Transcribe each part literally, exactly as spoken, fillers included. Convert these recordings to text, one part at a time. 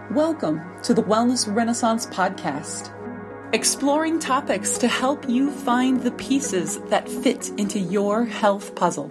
Welcome to the Wellness Renaissance podcast, exploring topics to help you find the pieces that fit into your health puzzle.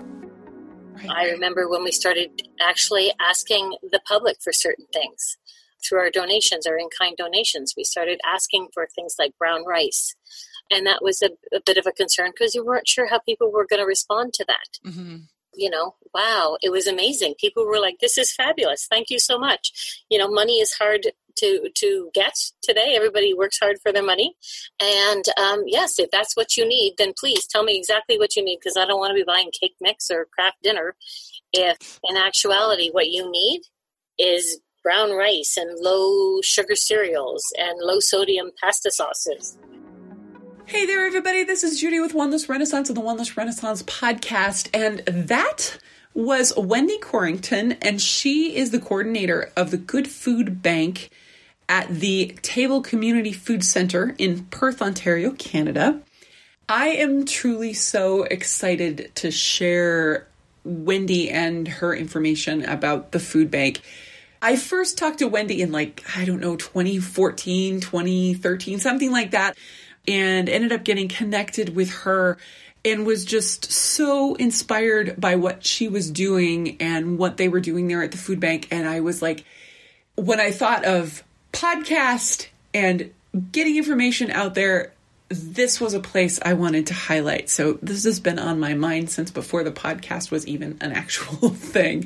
I remember when we started actually asking the public for certain things through our donations, our in-kind donations. We started asking for things like brown rice. And that was a, a bit of a concern because you weren't sure how people were going to respond to that. Mm-hmm. You know, wow, it was amazing. People were like, this is fabulous. Thank you so much. You know, money is hard to, to get today. Everybody works hard for their money. And um, yes, if that's what you need, then please tell me exactly what you need, because I don't want to be buying cake mix or Kraft dinner. If in actuality, what you need is brown rice and low sugar cereals and low sodium pasta sauces. Hey there, everybody. This is Judy with Wellness Renaissance of the Wellness Renaissance podcast. And that was Wendy Corrington, and she is the coordinator of the Good Food Bank at the Table Community Food Center in Perth, Ontario, Canada. I am truly so excited to share Wendy and her information about the food bank. I first talked to Wendy in like, I don't know, twenty fourteen, twenty thirteen, something like that, and ended up getting connected with her and was just so inspired by what she was doing and what they were doing there at the food bank. And I was like, when I thought of podcast and getting information out there, this was a place I wanted to highlight. So this has been on my mind since before the podcast was even an actual thing.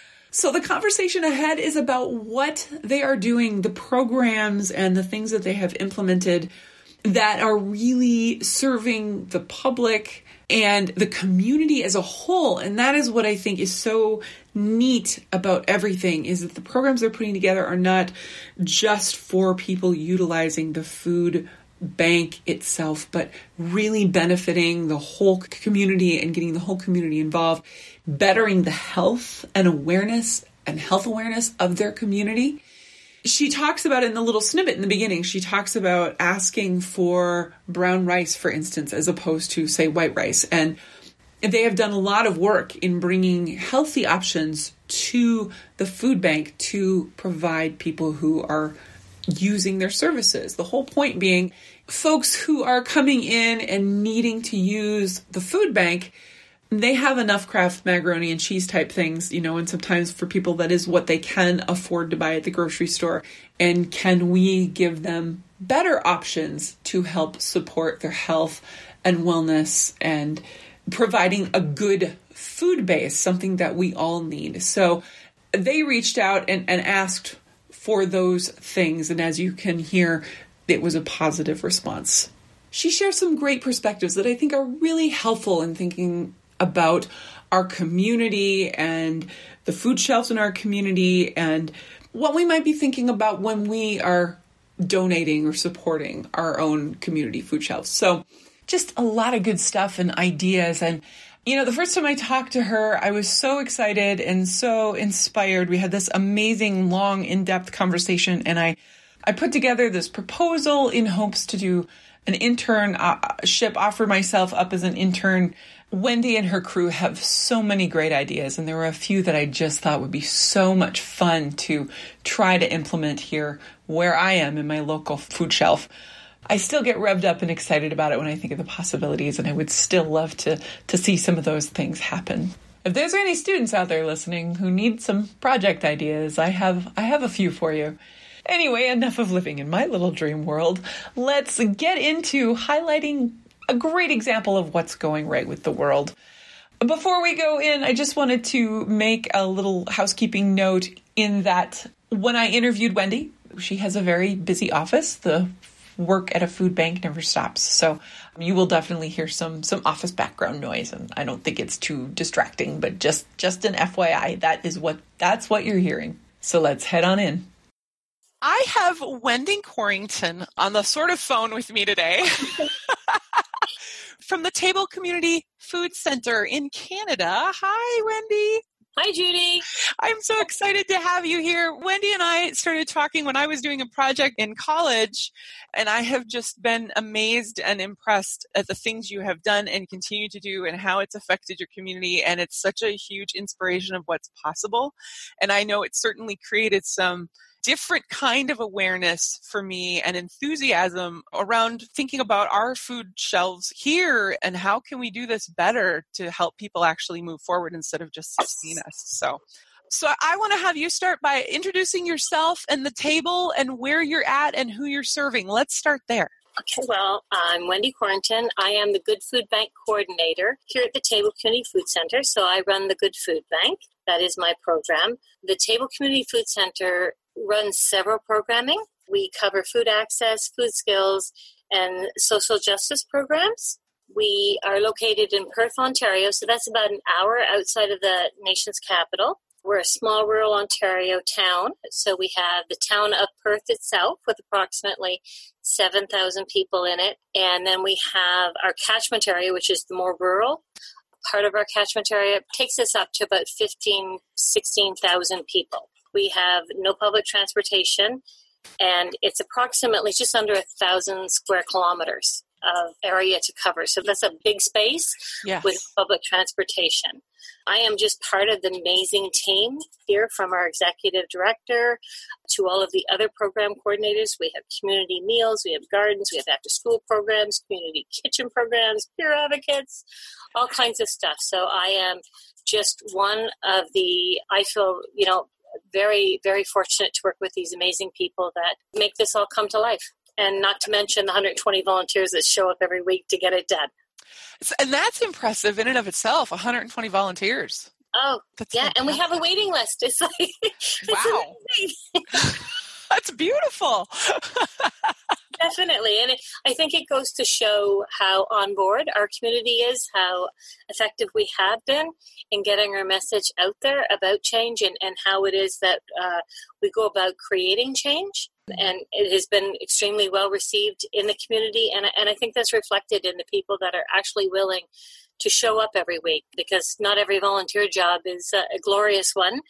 So the conversation ahead is about what they are doing, the programs and the things that they have implemented that are really serving the public and the community as a whole. And that is what I think is so neat about everything, is that the programs they're putting together are not just for people utilizing the food bank itself, but really benefiting the whole community and getting the whole community involved, bettering the health and awareness and health awareness of their community. She talks about it in the little snippet in the beginning. She talks about asking for brown rice, for instance, as opposed to, say, white rice. And they have done a lot of work in bringing healthy options to the food bank to provide people who are using their services. The whole point being folks who are coming in and needing to use the food bank, they have enough Kraft macaroni and cheese type things, you know, and sometimes for people that is what they can afford to buy at the grocery store. And can we give them better options to help support their health and wellness and providing a good food base, something that we all need. So they reached out and, and asked for those things. And as you can hear, it was a positive response. She shares some great perspectives that I think are really helpful in thinking about our community and the food shelves in our community and what we might be thinking about when we are donating or supporting our own community food shelves. So just a lot of good stuff and ideas. And, you know, the first time I talked to her, I was so excited and so inspired. We had this amazing, long, in-depth conversation, and I, I put together this proposal in hopes to do an internship, offer myself up as an intern. Wendy and her crew have so many great ideas, and there were a few that I just thought would be so much fun to try to implement here where I am in my local food shelf. I still get revved up and excited about it when I think of the possibilities, and I would still love to, to see some of those things happen. If there's any students out there listening who need some project ideas, I have I have a few for you. Anyway, enough of living in my little dream world. Let's get into highlighting a great example of what's going right with the world. Before we go in, I just wanted to make a little housekeeping note in that when I interviewed Wendy, she has a very busy office. The work at a food bank never stops. So you will definitely hear some some office background noise, and I don't think it's too distracting, but just, just an F Y I, that is what that's what you're hearing. So let's head on in. I have Wendy Corrington on the sort of phone with me today from the Table Community Food Center in Canada. Hi, Wendy. Hi, Judy. I'm so excited to have you here. Wendy and I started talking when I was doing a project in college, and I have just been amazed and impressed at the things you have done and continue to do and how it's affected your community. And it's such a huge inspiration of what's possible. And I know it's certainly created some different kind of awareness for me and enthusiasm around thinking about our food shelves here and how can we do this better to help people actually move forward instead of just sustain us. So, so I want to have you start by introducing yourself and the table and where you're at and who you're serving. Let's start there. Okay, well, I'm Wendy Corrington. I am the Good Food Bank coordinator here at the Table Community Food Center. So I run the Good Food Bank. That is my program. The Table Community Food Center runs several programming. We cover food access, food skills, and social justice programs. We are located in Perth, Ontario, so that's about an hour outside of the nation's capital. We're a small rural Ontario town, so we have the town of Perth itself with approximately seven thousand people in it, and then we have our catchment area, which is the more rural part of our catchment area. It takes us up to about fifteen, sixteen thousand people. We have no public transportation, and it's approximately just under a thousand square kilometers of area to cover. So that's a big space yes. with public transportation. I am just part of the amazing team here, from our executive director to all of the other program coordinators. We have community meals, we have gardens, we have after school programs, community kitchen programs, peer advocates, all kinds of stuff. So I am just one of the, I feel, you know, very, very fortunate to work with these amazing people that make this all come to life. And not to mention the one hundred twenty volunteers that show up every week to get it done. And that's impressive in and of itself, one hundred twenty volunteers. Oh, that's yeah. Fantastic. And we have a waiting list. It's like, wow. It's that's beautiful. Definitely. And it, I think it goes to show how on board our community is, how effective we have been in getting our message out there about change, and, and how it is that uh, we go about creating change. And it has been extremely well received in the community. And, and I think that's reflected in the people that are actually willing to show up every week, because not every volunteer job is a, a glorious one.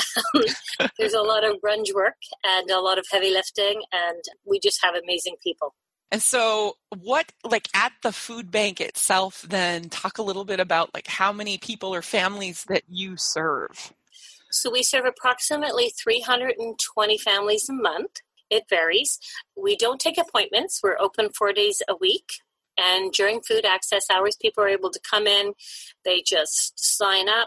There's a lot of grunge work and a lot of heavy lifting, and we just have amazing people. And so what, like at the food bank itself, then talk a little bit about like how many people or families that you serve. So we serve approximately three hundred twenty families a month. It varies. We don't take appointments. We're open four days a week. And during food access hours, people are able to come in. They just sign up.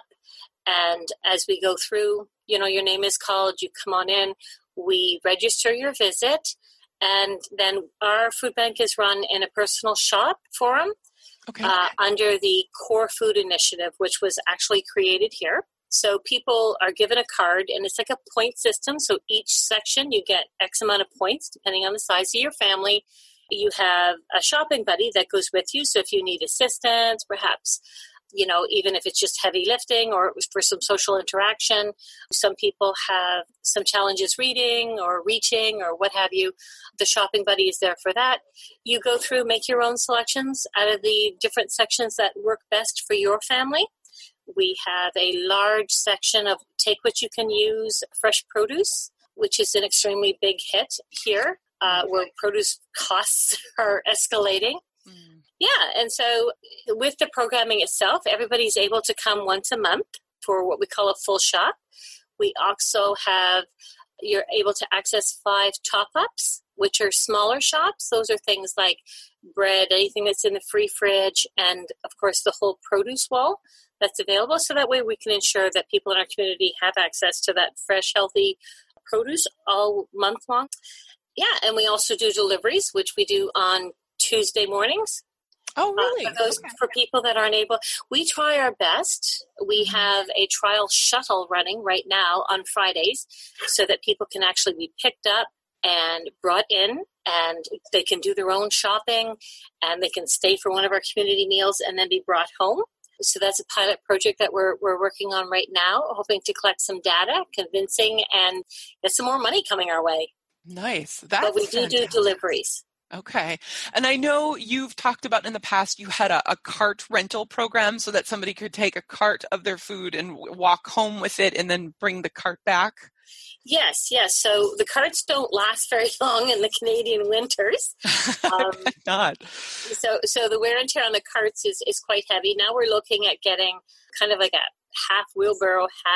And as we go through, you know, your name is called, you come on in, we register your visit. And then our food bank is run in a personal shop forum okay. uh, under the Core Food Initiative, which was actually created here. So people are given a card, and it's like a point system. So each section, you get X amount of points, depending on the size of your family. You have a shopping buddy that goes with you. So if you need assistance, perhaps, you know, even if it's just heavy lifting or it was for some social interaction, some people have some challenges reading or reaching or what have you. The shopping buddy is there for that. You go through, make your own selections out of the different sections that work best for your family. We have a large section of take what you can use fresh produce, which is an extremely big hit here, uh, where produce costs are escalating. Mm. Yeah, and so with the programming itself, everybody's able to come once a month for what we call a full shop. We also have, you're able to access five top-ups, which are smaller shops. Those are things like bread, anything that's in the free fridge, and of course the whole produce wall that's available. So that way we can ensure that people in our community have access to that fresh, healthy produce all month long. Yeah, and we also do deliveries, which we do on Tuesday mornings. Oh, really? Uh, for those, okay. For people that aren't able, we try our best. We have a trial shuttle running right now on Fridays so that people can actually be picked up and brought in, and they can do their own shopping, and they can stay for one of our community meals and then be brought home. So that's a pilot project that we're we're working on right now, hoping to collect some data, convincing, and get some more money coming our way. Nice. That's but we do fantastic. do deliveries. Okay. And I know you've talked about in the past, you had a, a cart rental program so that somebody could take a cart of their food and w- walk home with it and then bring the cart back. Yes, yes. So the carts don't last very long in the Canadian winters. Um, Not. So, so the wear and tear on the carts is, is quite heavy. Now we're looking at getting kind of like a half wheelbarrow, half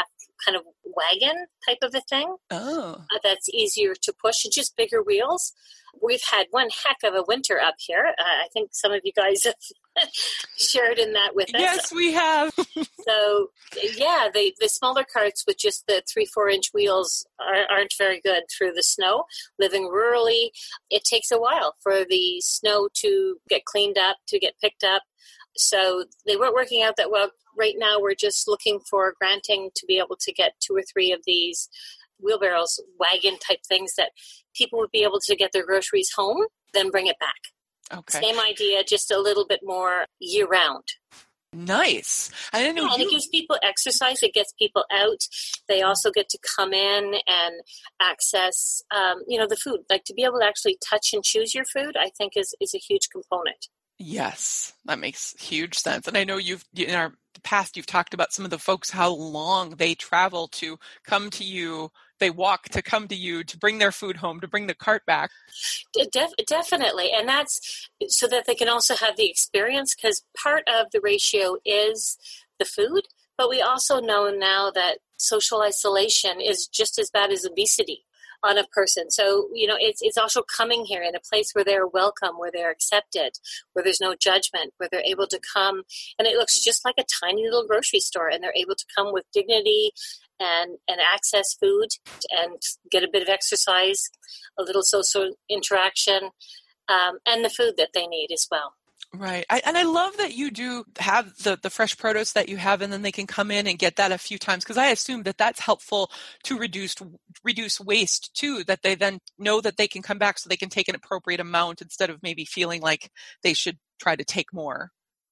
kind of wagon type of a thing. Oh. Uh, that's easier to push, and just bigger wheels. We've had one heck of a winter up here. Uh, I think some of you guys have shared in that with us. Yes, we have. So, yeah, the, the smaller carts with just the three, four inch wheels are, aren't very good through the snow. Living rurally, it takes a while for the snow to get cleaned up, to get picked up. So they weren't working out that well. Right now, we're just looking for granting to be able to get two or three of these wheelbarrows, wagon type things that people would be able to get their groceries home, then bring it back. Okay. Same idea, just a little bit more year round. Nice. I didn't know. Yeah, and you... it gives people exercise. It gets people out. They also get to come in and access, um, you know, the food. Like to be able to actually touch and choose your food, I think is, is a huge component. Yes, that makes huge sense. And I know you've, in our past, you've talked about some of the folks, how long they travel to come to you. They walk to come to you to bring their food home, to bring the cart back. Def- definitely. And that's so that they can also have the experience, because part of the ratio is the food. But we also know now that social isolation is just as bad as obesity on a person. So, you know, it's it's also coming here in a place where they're welcome, where they're accepted, where there's no judgment, where they're able to come, and it looks just like a tiny little grocery store, and they're able to come with dignity and, and access food and get a bit of exercise, a little social interaction, um, and the food that they need as well. Right. I, and I love that you do have the, the fresh produce that you have, and then they can come in and get that a few times, because I assume that that's helpful to reduce reduce waste too, that they then know that they can come back so they can take an appropriate amount instead of maybe feeling like they should try to take more.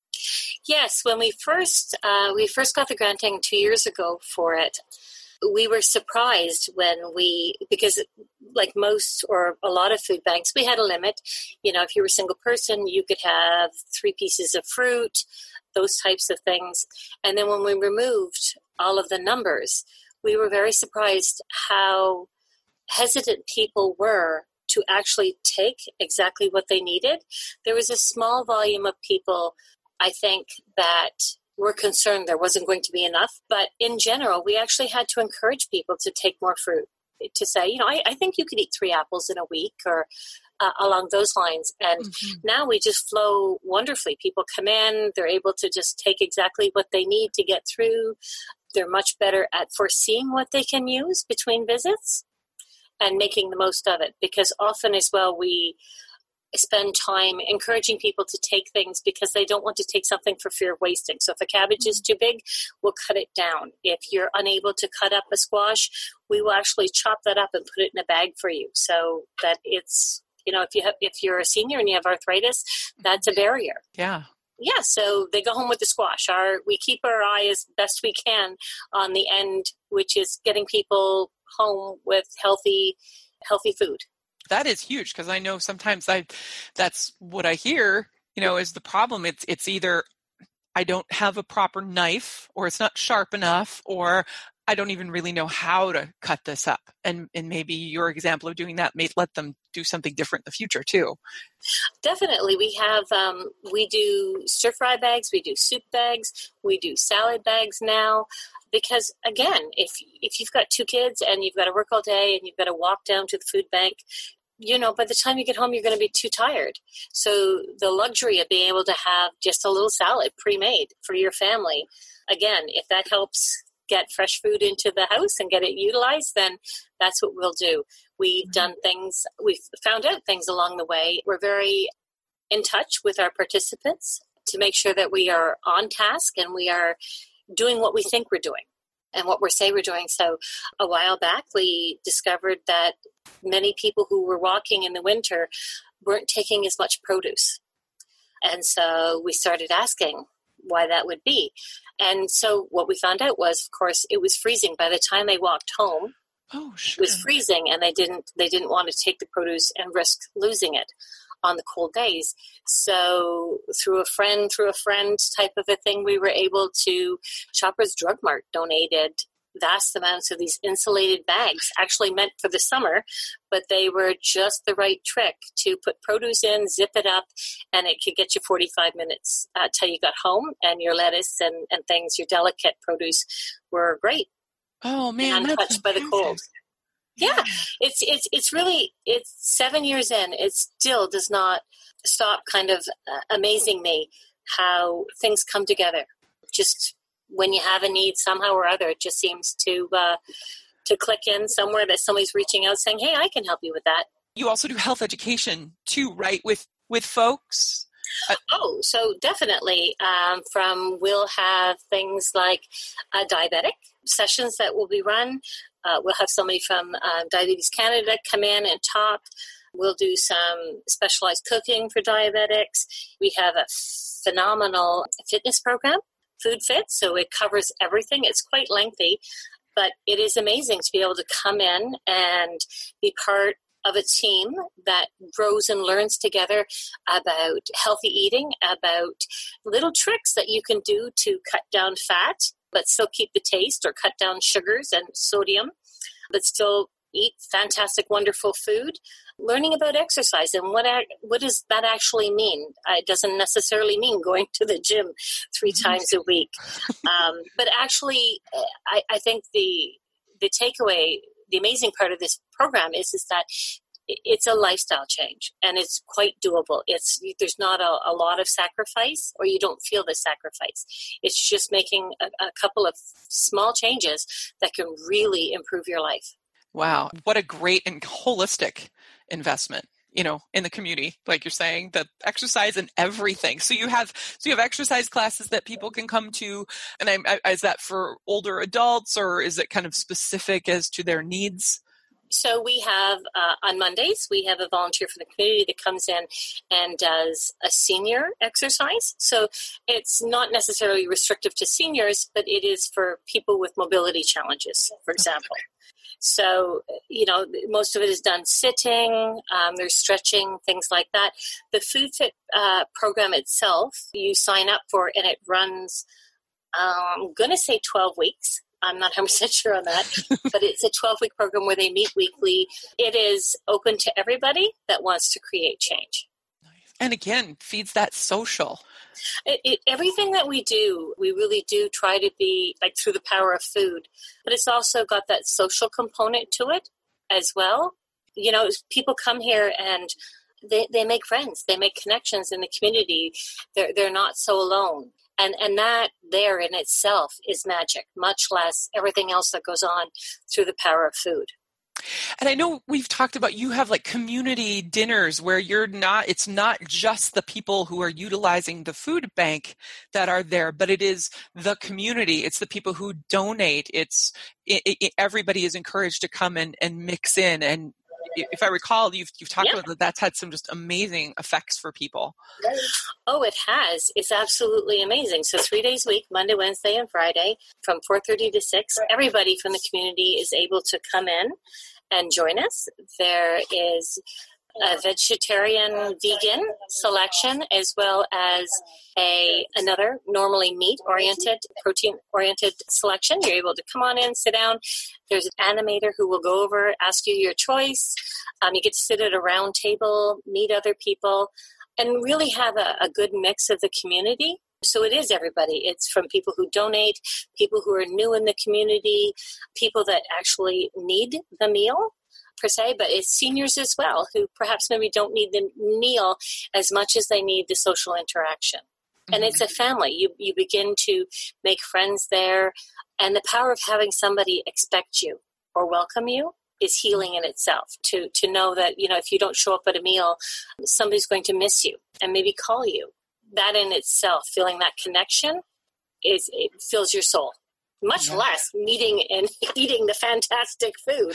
Yes. When we first, uh, we first got the granting two years ago for it, we were surprised when we, because like most or a lot of food banks, we had a limit. You know, if you were a single person, you could have three pieces of fruit, those types of things. And then when we removed all of the numbers, we were very surprised how hesitant people were to actually take exactly what they needed. There was a small volume of people, I think, that were concerned there wasn't going to be enough. But in general, we actually had to encourage people to take more fruit, to say, you know, I, I think you could eat three apples in a week, or uh, along those lines. And mm-hmm. now we just flow wonderfully. People come in, they're able to just take exactly what they need to get through. They're much better at foreseeing what they can use between visits and making the most of it. Because often as well, we spend time encouraging people to take things because they don't want to take something for fear of wasting. So if a cabbage is too big, we'll cut it down. If you're unable to cut up a squash, we will actually chop that up and put it in a bag for you, so that it's, you know, if you have, if you're a senior and you have arthritis, that's a barrier. Yeah. Yeah, so they go home with the squash. Our we keep our eye as best we can on the end, which is getting people home with healthy, healthy food. That is huge, because I know sometimes I, that's what I hear, you know, is the problem. It's it's either I don't have a proper knife, or it's not sharp enough, or I don't even really know how to cut this up. And and maybe your example of doing that may let them do something different in the future too. Definitely. We have, um, we do stir fry bags, we do soup bags, we do salad bags now. Because again, if if you've got two kids and you've got to work all day and you've got to walk down to the food bank, you know, by the time you get home, you're going to be too tired. So the luxury of being able to have just a little salad pre-made for your family, again, if that helps get fresh food into the house and get it utilized, then that's what we'll do. We've done things, we've found out things along the way. We're very in touch with our participants to make sure that we are on task and we are doing what we think we're doing and what we say we're doing. So a while back, we discovered that many people who were walking in the winter weren't taking as much produce. And so we started asking why that would be. And so what we found out was, of course, it was freezing. By the time they walked home, oh, sure. It was freezing, and they didn't they didn't want to take the produce and risk losing it on the cold days. So through a friend, through a friend type of a thing, we were able to, Shoppers Drug Mart donated vast amounts of these insulated bags, actually meant for the summer, but they were just the right trick to put produce in, zip it up, and it could get you forty-five minutes uh, till you got home, and your lettuce and, and things, your delicate produce were great. Oh man, and untouched by the cold. Yeah. yeah, it's it's it's really it's seven years in. It still does not stop kind of uh, amazing me how things come together. Just when you have a need somehow or other, it just seems to uh, to click in somewhere that somebody's reaching out saying, "Hey, I can help you with that." You also do health education too, right? With with folks. Uh, oh, so definitely. Um, from we'll have things like uh, diabetic sessions that will be run. Uh, we'll have somebody from uh, Diabetes Canada come in and talk. We'll do some specialized cooking for diabetics. We have a phenomenal fitness program, Food Fit, so it covers everything. It's quite lengthy, but it is amazing to be able to come in and be part of a team that grows and learns together about healthy eating, about little tricks that you can do to cut down fat, but still keep the taste, or cut down sugars and sodium, but still eat fantastic, wonderful food. Learning about exercise and what what does that actually mean? Uh, it doesn't necessarily mean going to the gym three times a week. Um, but actually, I, I think the the takeaway, the amazing part of this program is, is that it's a lifestyle change, and it's quite doable. It's there's not a, a lot of sacrifice, or you don't feel the sacrifice. It's just making a, a couple of small changes that can really improve your life. Wow, what a great and holistic investment, you know, in the community, like you're saying, the exercise and everything. So you have so you have exercise classes that people can come to, and I, I, is that for older adults, or is it kind of specific as to their needs? So we have, uh, on Mondays, we have a volunteer from the community that comes in and does a senior exercise. So it's not necessarily restrictive to seniors, but it is for people with mobility challenges, for example. Okay. So, you know, most of it is done sitting, um, there's stretching, things like that. The Food Fit uh, program itself, you sign up for, and it runs, um, I'm going to say twelve weeks. I'm not one hundred percent sure on that, but it's a twelve-week program where they meet weekly. It is open to everybody that wants to create change. And again, feeds that social. It, it, everything that we do, we really do try to be like through the power of food, but it's also got that social component to it as well. You know, people come here and they, they make friends, they make connections in the community. They're, they're not so alone. And and that there in itself is magic, much less everything else that goes on through the power of food. And I know we've talked about, you have like community dinners where you're not, it's not just the people who are utilizing the food bank that are there, but it is the community. It's the people who donate. It's it, it, everybody is encouraged to come and, and mix in. And if I recall, you've you've talked yeah. about that. That's had some just amazing effects for people. Oh, it has. It's absolutely amazing. So three days a week, Monday, Wednesday, and Friday, from four thirty to six. Everybody from the community is able to come in and join us. There is a vegetarian, vegan selection, as well as a another normally meat-oriented, protein-oriented selection. You're able to come on in, sit down. There's an animator who will go over, ask you your choice. Um, you get to sit at a round table, meet other people, and really have a, a good mix of the community. So it is everybody. It's from people who donate, people who are new in the community, people that actually need the meal, per se, but it's seniors as well who perhaps maybe don't need the meal as much as they need the social interaction. Mm-hmm. And it's a family. You you begin to make friends there, and the power of having somebody expect you or welcome you is healing in itself. To to know that, you know, if you don't show up at a meal, somebody's going to miss you and maybe call you. That in itself, feeling that connection, is it fills your soul. Much yeah. less meeting and eating the fantastic food.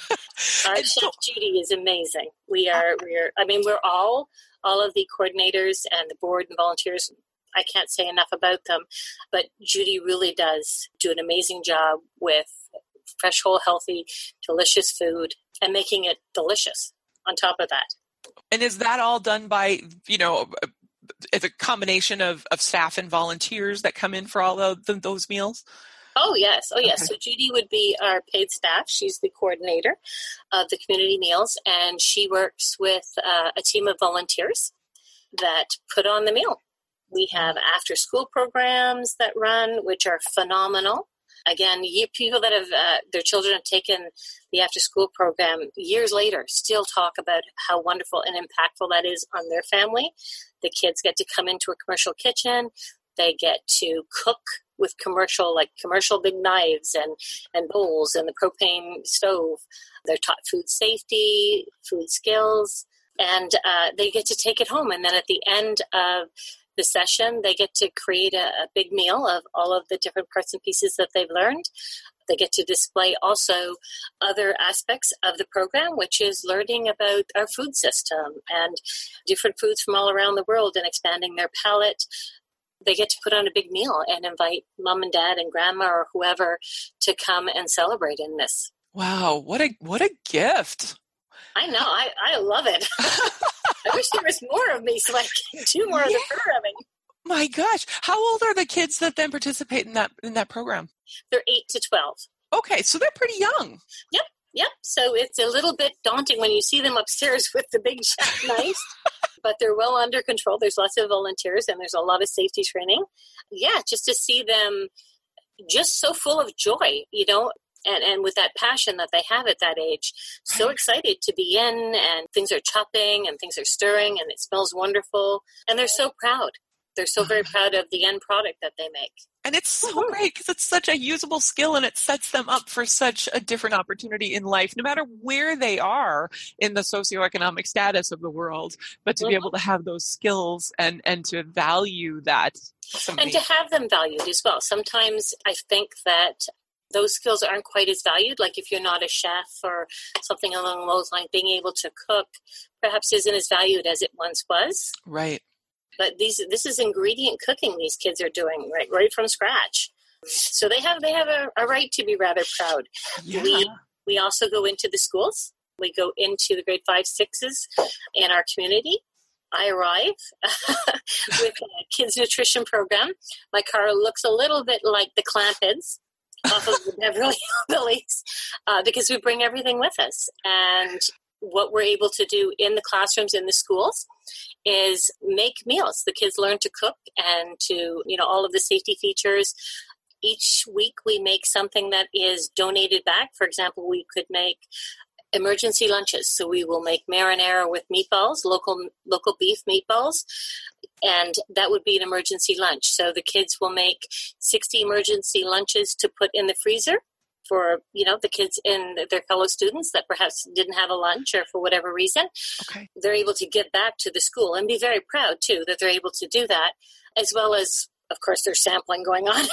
Our chef so, Judy is amazing. We are, we're, I mean, we're all, all of the coordinators and the board and volunteers. I can't say enough about them, but Judy really does do an amazing job with fresh, whole, healthy, delicious food and making it delicious on top of that. And is that all done by, you know, it's a combination of, of staff and volunteers that come in for all of the, those meals? Oh, yes. Oh, yes. Okay. So Judy would be our paid staff. She's the coordinator of the community meals, and she works with uh, a team of volunteers that put on the meal. We have after-school programs that run, which are phenomenal. Again, you, people that have, uh, their children have taken the after-school program years later still talk about how wonderful and impactful that is on their family. The kids get to come into a commercial kitchen. They get to cook with commercial, like commercial big knives and, and bowls and the propane stove. They're taught food safety, food skills, and uh, they get to take it home. And then at the end of the session, they get to create a, a big meal of all of the different parts and pieces that they've learned. They get to display also other aspects of the program, which is learning about our food system and different foods from all around the world and expanding their palate. They get to put on a big meal and invite mom and dad and grandma or whoever to come and celebrate in this. Wow, what a what a gift. I know, I, I love it. I wish there was more of me so I can do more yeah. of the programming. My gosh. How old are the kids that then participate in that in that program? They're eight to twelve. Okay, so they're pretty young. Yep, yep. So it's a little bit daunting when you see them upstairs with the big chef knives. But they're well under control. There's lots of volunteers and there's a lot of safety training. Yeah, just to see them just so full of joy, you know, and, and with that passion that they have at that age. So right. excited to be in, and things are chopping and things are stirring and it smells wonderful. And they're so proud. They're so very proud of the end product that they make. And it's so great because it's such a usable skill and it sets them up for such a different opportunity in life, no matter where they are in the socioeconomic status of the world, but to mm-hmm. be able to have those skills and, and to value that. And to have them valued as well. Sometimes I think that those skills aren't quite as valued. Like if you're not a chef or something along those lines, being able to cook perhaps isn't as valued as it once was. Right. But these, this is ingredient cooking these kids are doing right, right from scratch. So they have they have a, a right to be rather proud. Yeah. We we also go into the schools. We go into the grade five, sixes in our community. I arrive with a kids nutrition program. My car looks a little bit like the Clampids off of the Beverly Hillbillies uh, because we bring everything with us. And what we're able to do in the classrooms in the schools is make meals. The kids learn to cook and to, you know, all of the safety features. Each week we make something that is donated back. For example, we could make emergency lunches. So we will make marinara with meatballs, local local beef meatballs, and that would be an emergency lunch. So the kids will make sixty emergency lunches to put in the freezer for, you know, the kids and their fellow students that perhaps didn't have a lunch or for whatever reason. Okay. They're able to give back to the school and be very proud, too, that they're able to do that, as well as, of course, there's sampling going on.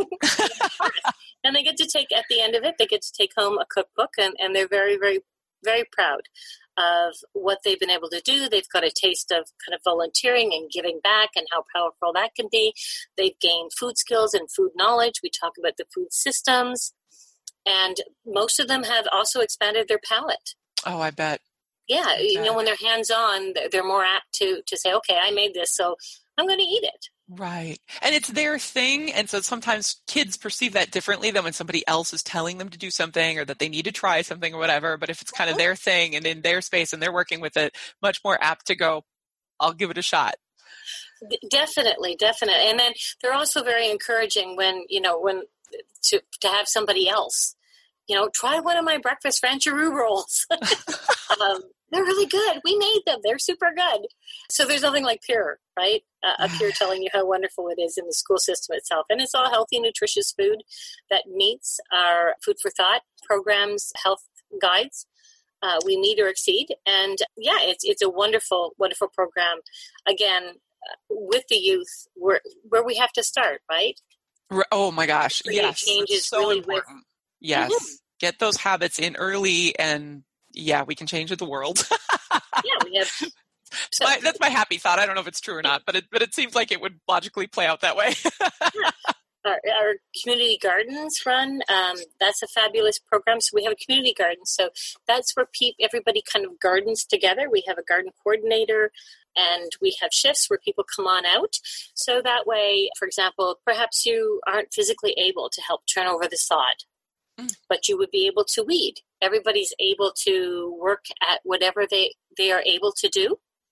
And they get to take, at the end of it, they get to take home a cookbook, and, and they're very, very, very proud of what they've been able to do. They've got a taste of kind of volunteering and giving back and how powerful that can be. They've gained food skills and food knowledge. We talk about the food systems. And most of them have also expanded their palate. Oh, I bet. Yeah, I you bet. know, when they're hands-on, they're more apt to, to say, okay, I made this, so I'm going to eat it. Right. And it's their thing. And so sometimes kids perceive that differently than when somebody else is telling them to do something or that they need to try something or whatever. But if it's kind of their thing and in their space and they're working with it, much more apt to go, I'll give it a shot. Definitely, definitely. And then they're also very encouraging when, you know, when to to have somebody else, you know, try one of my breakfast rancheroo rolls. um, they're really good. We made them. They're super good. So there's nothing like peer, right? Uh, a peer telling you how wonderful it is in the school system itself. And it's all healthy, nutritious food that meets our food for thought programs, health guides. Uh, we meet or exceed. And yeah, it's it's a wonderful, wonderful program. Again, uh, with the youth, where where we have to start, right? Oh my gosh. Yes. Changes so really important. With, yes. Mm-hmm. Get those habits in early and yeah, we can change the world. Yeah, we have. So, my, that's my happy thought. I don't know if it's true or not, but it but it seems like it would logically play out that way. Yeah. Our, our community gardens run. Um, that's a fabulous program. So we have a community garden. So that's where pe- everybody kind of gardens together. We have a garden coordinator, and we have shifts where people come on out. So that way, for example, perhaps you aren't physically able to help turn over the sod, mm. but you would be able to weed. Everybody's able to work at whatever they, they are able to do.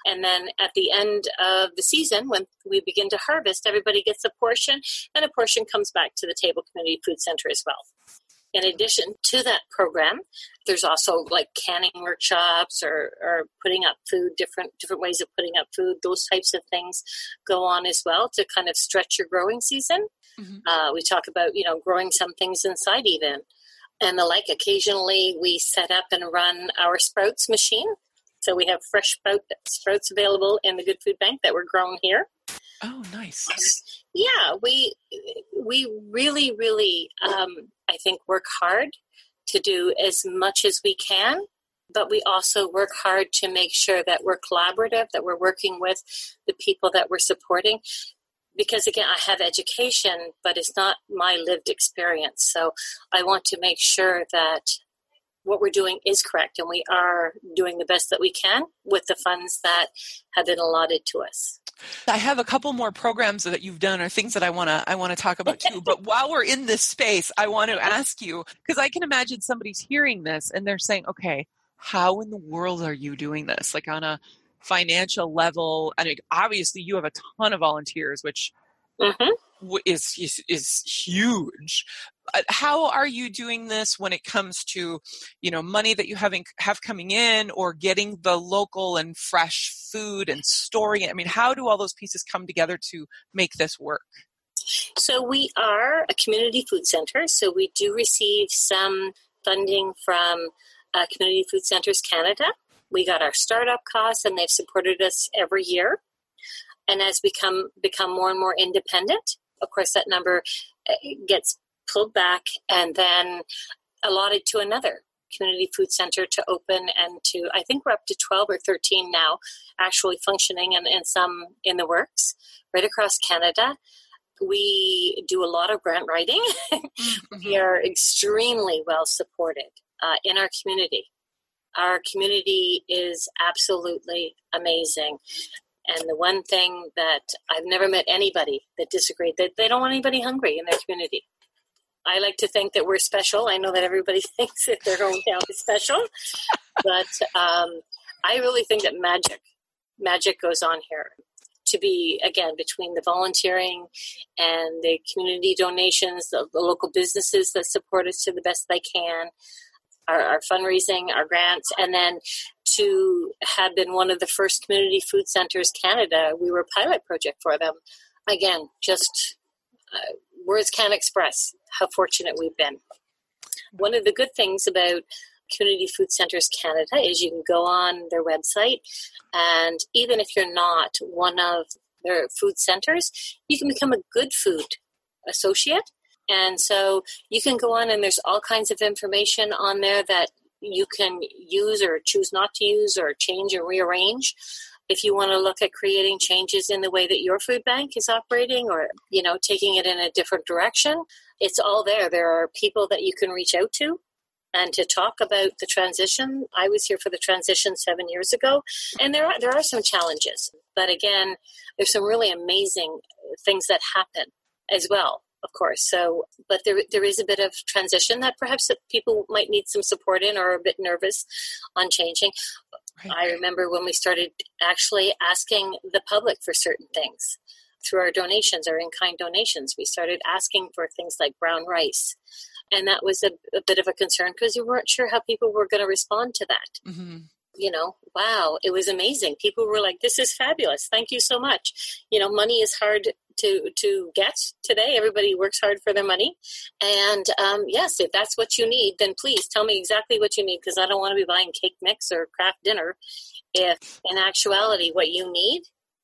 And then at the end of the season, when we begin to harvest, everybody gets a portion, and a portion comes back to the Table Community Food Center as well. In addition to that program, there's also like canning workshops or, or putting up food, different different ways of putting up food. Those types of things go on as well to kind of stretch your growing season. Mm-hmm. Uh, we talk about, you know, growing some things inside even. And the like, occasionally we set up and run our sprouts machine. So we have fresh sprout, sprouts available in the Good Food Bank that were grown here. Oh, nice. Yeah, we we really, really, um, I think, work hard to do as much as we can, but we also work hard to make sure that we're collaborative, that we're working with the people that we're supporting. Because, again, I have education, but it's not my lived experience. So I want to make sure that what we're doing is correct, and we are doing the best that we can with the funds that have been allotted to us. I have a couple more programs that you've done or things that I want to I want to talk about too. But while we're in this space, I want to ask you, because I can imagine somebody's hearing this and they're saying, okay, how in the world are you doing this? Like on a financial level, I mean, obviously you have a ton of volunteers, which mm-hmm. is, is is huge. How are you doing this when it comes to, you know, money that you having have coming in or getting the local and fresh food and storing it? I mean, how do all those pieces come together to make this work? So we are a community food center. So we do receive some funding from uh, Community Food Centers Canada. We got our startup costs, and they've supported us every year. And as we come become more and more independent, of course, that number gets pulled back and then allotted to another community food center to open, and to, I think we're up to twelve or thirteen now actually functioning, and, and some in the works right across Canada. We do a lot of grant writing. Mm-hmm. We are extremely well supported uh, in our community. Our community is absolutely amazing. And the one thing that I've never met anybody that disagreed, that they don't want anybody hungry in their community. I like to think that we're special. I know that everybody thinks that their hometown is special, but um, I really think that magic, magic goes on here. To be, again, between the volunteering and the community donations, the, the local businesses that support us to the best they can, our, our fundraising, our grants, and then to have been one of the first Community Food Centers Canada. We were a pilot project for them. Again, just uh, words can't express how fortunate we've been. One of the good things about Community Food Centers Canada is you can go on their website, and even if you're not one of their food centers, you can become a good food associate. And so you can go on, and there's all kinds of information on there that you can use or choose not to use or change or rearrange. If you want to look at creating changes in the way that your food bank is operating, or, you know, taking it in a different direction, it's all there. There are people that you can reach out to and to talk about the transition. I was here for the transition seven years ago, and there are, there are some challenges. But again, there's some really amazing things that happen as well, of course. So, but there there is a bit of transition that perhaps that people might need some support in, or are a bit nervous on changing. Right. I remember when we started actually asking the public for certain things through our donations, our in-kind donations. We started asking for things like brown rice. And that was a, a bit of a concern because you weren't sure how people were going to respond to that. Mm-hmm. You know, wow, it was amazing. People were like, this is fabulous. Thank you so much. You know, money is hard to, to get today. Everybody works hard for their money. And um, yes, if that's what you need, then please tell me exactly what you need, because I don't want to be buying cake mix or Kraft dinner. If in actuality what you need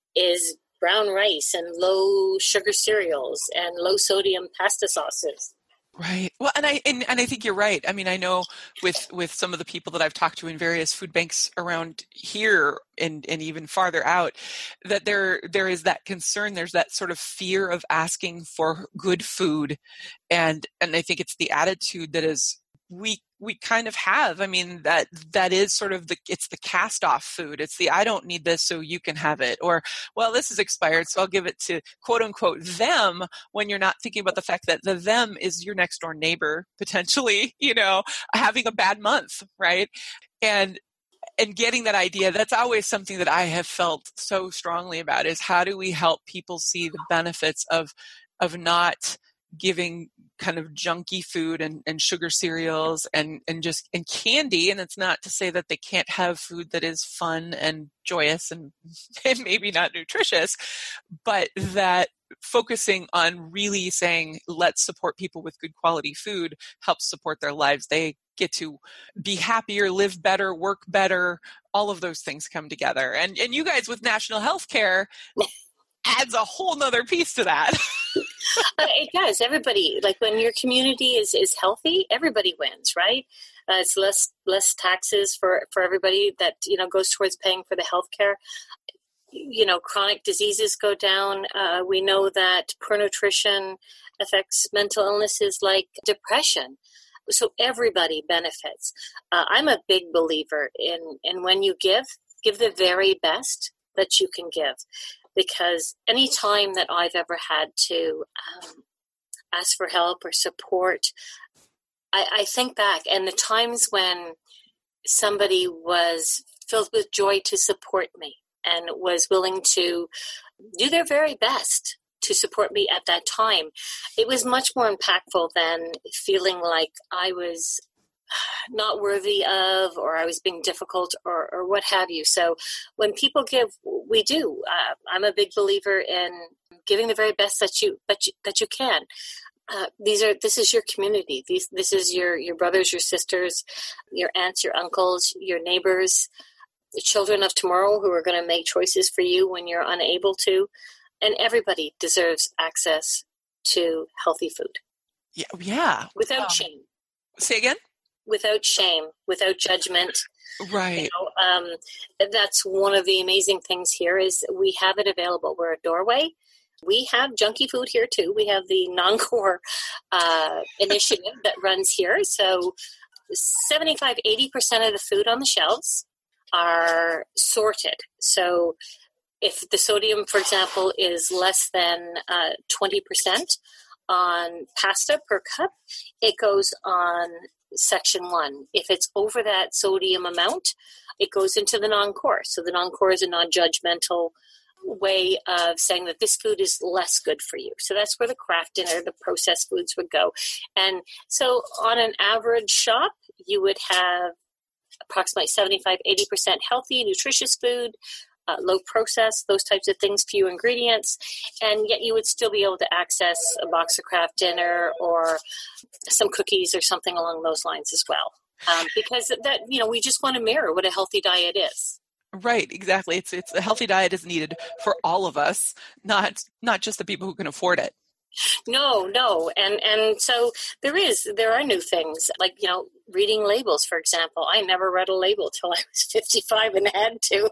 is brown rice and low sugar cereals and low sodium pasta sauces. Right. Well, and I and, and I think you're right. I mean, I know with with some of the people that I've talked to in various food banks around here and, and even farther out, that there there is that concern. There's that sort of fear of asking for good food, and and I think it's the attitude that is we we kind of have. I mean, that that is sort of the it's the cast off food. It's the I don't need this, so you can have it, or well, this is expired, so I'll give it to quote unquote them, when you're not thinking about the fact that the them is your next door neighbor potentially, you know, having a bad month, right? And and getting that idea, that's always something that I have felt so strongly about, is how do we help people see the benefits of of not giving kind of junky food and, and sugar cereals and, and just and candy. And it's not to say that they can't have food that is fun and joyous and, and maybe not nutritious, but that focusing on really saying, let's support people with good quality food helps support their lives. They get to be happier, live better, work better. All of those things come together. And and you guys with National Healthcare adds a whole nother piece to that. uh, it does. Everybody, like when your community is, is healthy, everybody wins, right? Uh, it's less less taxes for, for everybody that, you know, goes towards paying for the healthcare. You know, chronic diseases go down. Uh, we know that poor nutrition affects mental illnesses like depression. So everybody benefits. Uh, I'm a big believer in, in when you give, give the very best that you can give. Because any time that I've ever had to um, ask for help or support, I, I think back, and the times when somebody was filled with joy to support me and was willing to do their very best to support me at that time, it was much more impactful than feeling like I was not worthy of, or I was being difficult, or, or what have you. So when people give, we do. Uh, I'm a big believer in giving the very best that you that you, that you can. Uh, these are this is your community. These this is your your brothers, your sisters, your aunts, your uncles, your neighbors, the children of tomorrow who are going to make choices for you when you're unable to. And everybody deserves access to healthy food. Yeah, yeah. Without um, shame. Say again? Without shame, without judgment. Right. You know, um, that's one of the amazing things here is we have it available. We're a doorway. We have junky food here too. We have the non-core uh, initiative that runs here. So seventy-five, eighty percent of the food on the shelves are sorted. So if the sodium, for example, is less than uh, twenty percent on pasta per cup, it goes on section one. If it's over that sodium amount, it goes into the non-core. So the non-core is a non-judgmental way of saying that this food is less good for you. So that's where the craft dinner, the processed foods would go. And so on an average shop, you would have approximately seventy-five, eighty percent healthy, nutritious food, Uh, low process, those types of things, few ingredients, and yet you would still be able to access a box of craft dinner or some cookies or something along those lines as well. Um, because that, you know, we just want to mirror what a healthy diet is. Right, exactly. It's it's a healthy diet is needed for all of us, not not just the people who can afford it. No, no. And and so there is, there are new things like, you know, reading labels, for example. I never read a label till I was fifty-five and had to.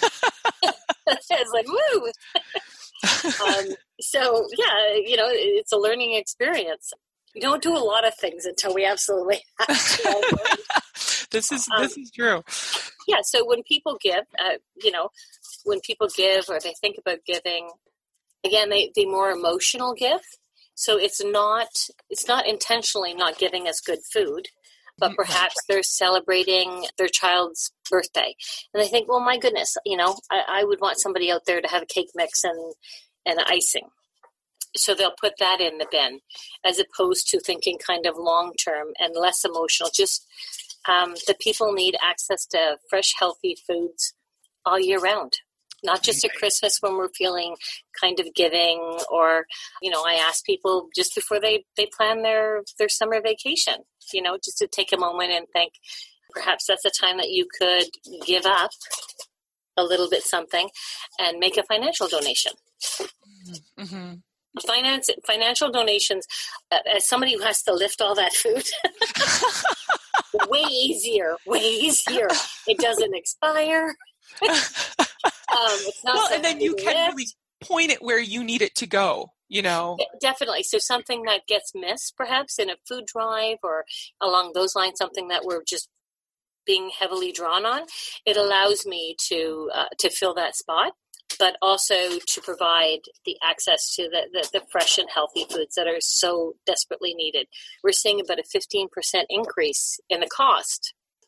I was like, woo. um, so, yeah, you know, it's a learning experience. We don't do a lot of things until we absolutely have to. This is, um, this is true. Yeah. So when people give, uh, you know, when people give or they think about giving, again, they, they more emotional give. So it's not it's not intentionally not giving us good food, but perhaps they're celebrating their child's birthday. And they think, well, my goodness, you know, I, I would want somebody out there to have a cake mix and, and icing. So they'll put that in the bin as opposed to thinking kind of long-term and less emotional. Just um, the people need access to fresh, healthy foods all year round. Not just at Christmas when we're feeling kind of giving, or, you know, I ask people just before they, they plan their, their summer vacation, you know, just to take a moment and think perhaps that's a time that you could give up a little bit something and make a financial donation. Mm-hmm. Finance, financial donations, uh, as somebody who has to lift all that food, way easier, way easier. It doesn't expire. Um, it's not well, and then you can lift. really point it where you need it to go, you know? Definitely. So something that gets missed perhaps in a food drive or along those lines, something that we're just being heavily drawn on, it allows me to uh, to fill that spot, but also to provide the access to the, the, the fresh and healthy foods that are so desperately needed. We're seeing about a fifteen percent increase in the cost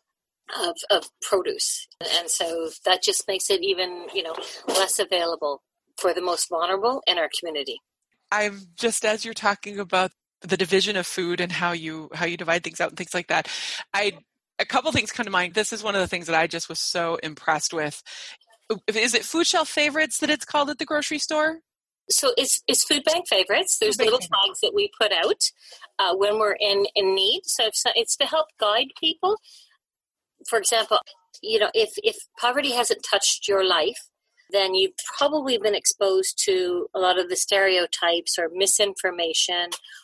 of, of produce. And so that just makes it even, you know, less available for the most vulnerable in our community. I'm just, as you're talking about the division of food and how you how you divide things out and things like that, I a couple things come to mind. This is one of the things that I just was so impressed with. Is it Food Shelf Favorites that it's called at the grocery store? So it's it's Food Bank Favorites. There's little flags that we put out uh, when we're in, in need. So if, it's to help guide people. For example, you know, if, if poverty hasn't touched your life, then you've probably been exposed to a lot of the stereotypes or misinformation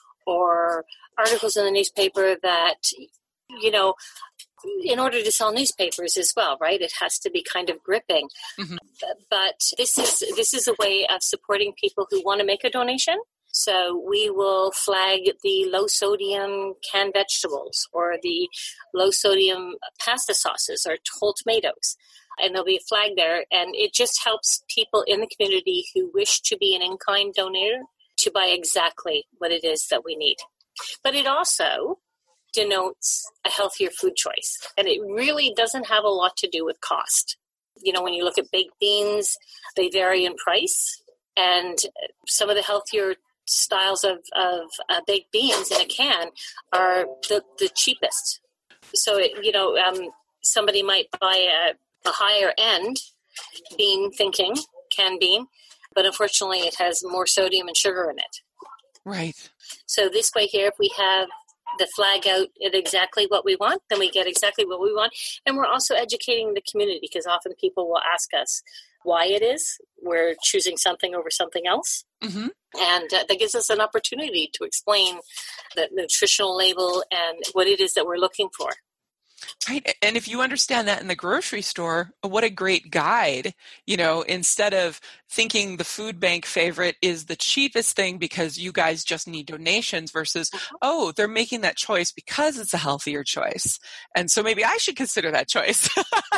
or articles in the newspaper that, you know, in order to sell newspapers as well, right? It has to be kind of gripping. Mm-hmm. But this is this is a way of supporting people who want to make a donation. So we will flag the low sodium canned vegetables or the low sodium pasta sauces or whole tomatoes. And there'll be a flag there. And it just helps people in the community who wish to be an in-kind donor to buy exactly what it is that we need. But it also denotes a healthier food choice. And it really doesn't have a lot to do with cost. You know, when you look at baked beans, they vary in price. And some of the healthier styles of, of uh, baked beans in a can are the, the cheapest. So, it, you know, um, somebody might buy a, a higher end bean thinking, canned bean, but unfortunately it has more sodium and sugar in it. Right. So this way here, if we have the flag out at exactly what we want, then we get exactly what we want. And we're also educating the community because often people will ask us why it is we're choosing something over something else. Mm-hmm. And uh, that gives us an opportunity to explain the nutritional label and what it is that we're looking for. Right. And if you understand that in the grocery store, what a great guide, you know, instead of thinking the food bank favorite is the cheapest thing because you guys just need donations versus, oh, they're making that choice because it's a healthier choice. And so maybe I should consider that choice.